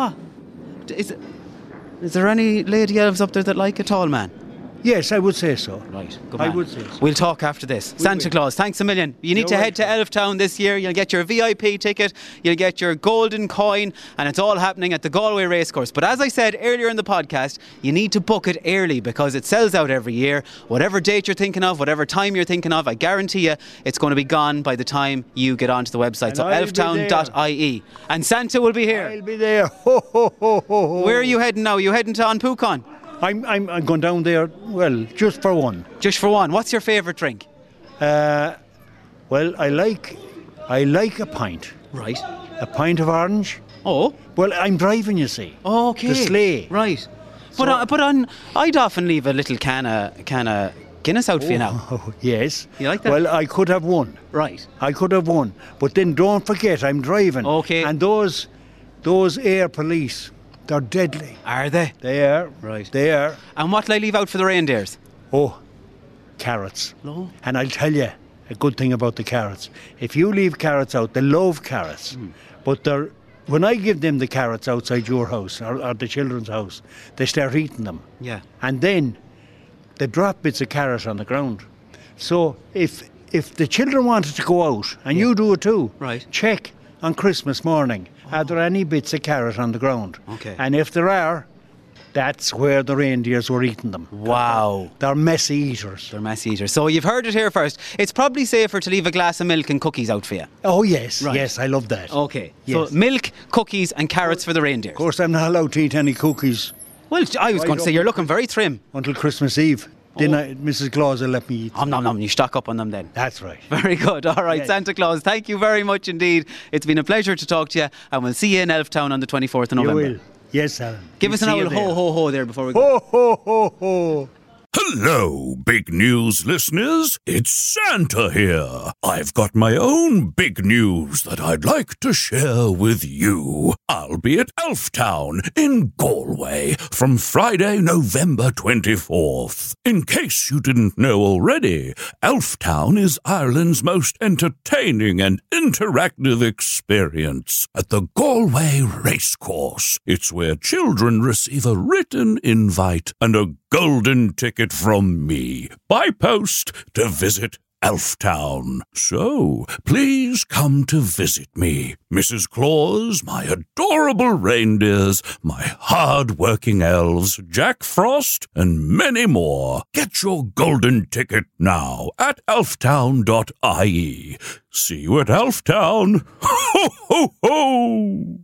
Is there any lady elves up there that like a tall man? Yes, I would say so. Right, good I man. would say so. We'll talk after this. Santa Claus, thanks a million. You need to head to Elftown this year. You'll get your VIP ticket, you'll get your golden coin, and it's all happening at the Galway Racecourse. But as I said earlier in the podcast, you need to book it early because it sells out every year. Whatever date you're thinking of, whatever time you're thinking of, I guarantee you it's going to be gone by the time you get onto the website. And so elftown.ie. And Santa will be here. I'll be there. Ho, ho, ho, ho, ho. Where are you heading now? Are you heading to An Púchán? I'm going down there, well, just for one. Just for one. What's your favourite drink? Well, I like a pint. Right. A pint of orange. Oh. Well, I'm driving, you see. Oh, okay. The sleigh. Right. But I'd often leave a little can of Guinness out for you now. Oh, yes. You like that? Well, I could have one. Right. I could have one. But then don't forget, I'm driving. Okay. And those air police, they're deadly. Are they? They are. Right. They are. And what'll I leave out for the reindeers? Oh, carrots. No. And I'll tell you a good thing about the carrots. If you leave carrots out, they love carrots. But when I give them the carrots outside your house or the children's house, they start eating them. Yeah. And then they drop bits of carrot on the ground. So if the children wanted to go out, and you do it too, right, check on Christmas morning, are there any bits of carrot on the ground? Okay. And if there are, that's where the reindeers were eating them. Wow. They're messy eaters. They're messy eaters. So you've heard it here first. It's probably safer to leave a glass of milk and cookies out for you. Oh, yes. Right. Yes, I love that. Okay. Yes. So milk, cookies and carrots for the reindeers. Of course, I'm not allowed to eat any cookies. Well, I was going to say, you're looking very trim. Until Christmas Eve. Then Mrs. Claus will let me eat. You stock up on them then. That's right. Very good. All right, Yes. Santa Claus, thank you very much indeed. It's been a pleasure to talk to you, and we'll see you in Elftown on the 24th of November. You will. Yes, Alan. Give us an old ho, ho, ho there before we go. Ho, ho, ho, ho. Hello, big news listeners. It's Santa here. I've got my own big news that I'd like to share with you. I'll be at Elftown in Galway from Friday, November 24th. In case you didn't know already, Elftown is Ireland's most entertaining and interactive experience at the Galway Racecourse. It's where children receive a written invite and a golden ticket from me by post to visit Elftown. So, please come to visit me. Mrs. Claus, my adorable reindeers, my hard-working elves, Jack Frost, and many more. Get your golden ticket now at elftown.ie. See you at Elftown. Ho, ho, ho!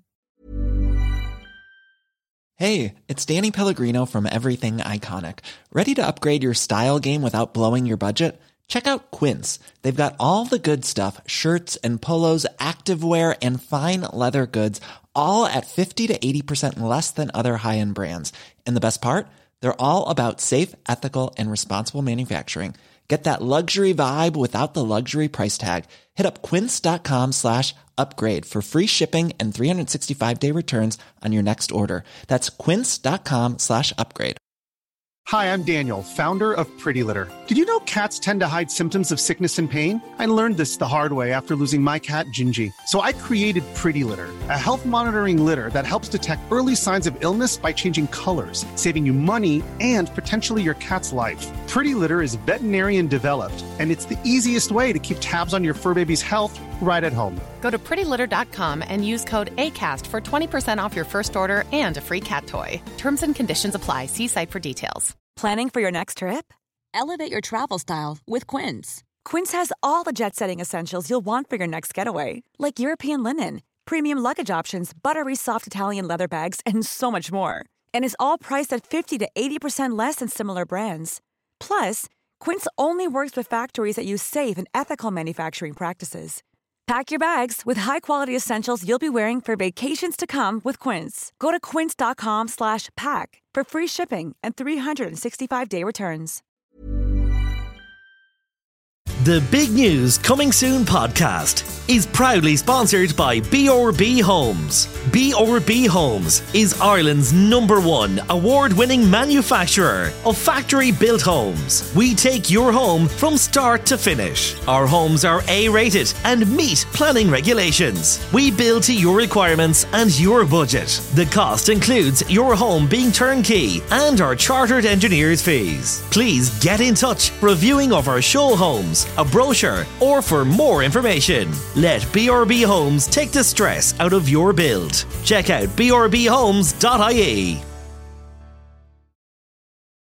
Hey, it's Danny Pellegrino from Everything Iconic. Ready to upgrade your style game without blowing your budget? Check out Quince. They've got all the good stuff, shirts and polos, activewear, and fine leather goods, all at 50 to 80% less than other high-end brands. And the best part? They're all about safe, ethical, and responsible manufacturing. Get that luxury vibe without the luxury price tag. Hit up quince.com/upgrade for free shipping and 365-day returns on your next order. That's quince.com/upgrade. Hi, I'm Daniel, founder of Pretty Litter. Did you know cats tend to hide symptoms of sickness and pain? I learned this the hard way after losing my cat, Gingy. So I created Pretty Litter, a health monitoring litter that helps detect early signs of illness by changing colors, saving you money and potentially your cat's life. Pretty Litter is veterinarian developed, and it's the easiest way to keep tabs on your fur baby's health right at home. Go to prettylitter.com and use code ACAST for 20% off your first order and a free cat toy. Terms and conditions apply. See site for details. Planning for your next trip? Elevate your travel style with Quince. Quince has all the jet-setting essentials you'll want for your next getaway, like European linen, premium luggage options, buttery soft Italian leather bags, and so much more. And is all priced at 50 to 80% less than similar brands. Plus, Quince only works with factories that use safe and ethical manufacturing practices. Pack your bags with high-quality essentials you'll be wearing for vacations to come with Quince. Go to quince.com/pack for free shipping and 365-day returns. The Big News Coming Soon podcast is proudly sponsored by BRB Homes. BRB Homes is Ireland's #1 award-winning manufacturer of factory-built homes. We take your home from start to finish. Our homes are A-rated and meet planning regulations. We build to your requirements and your budget. The cost includes your home being turnkey and our chartered engineers' fees. Please get in touch reviewing of our show homes, a brochure, or for more information. Let BRB Homes take the stress out of your build. Check out brbhomes.ie.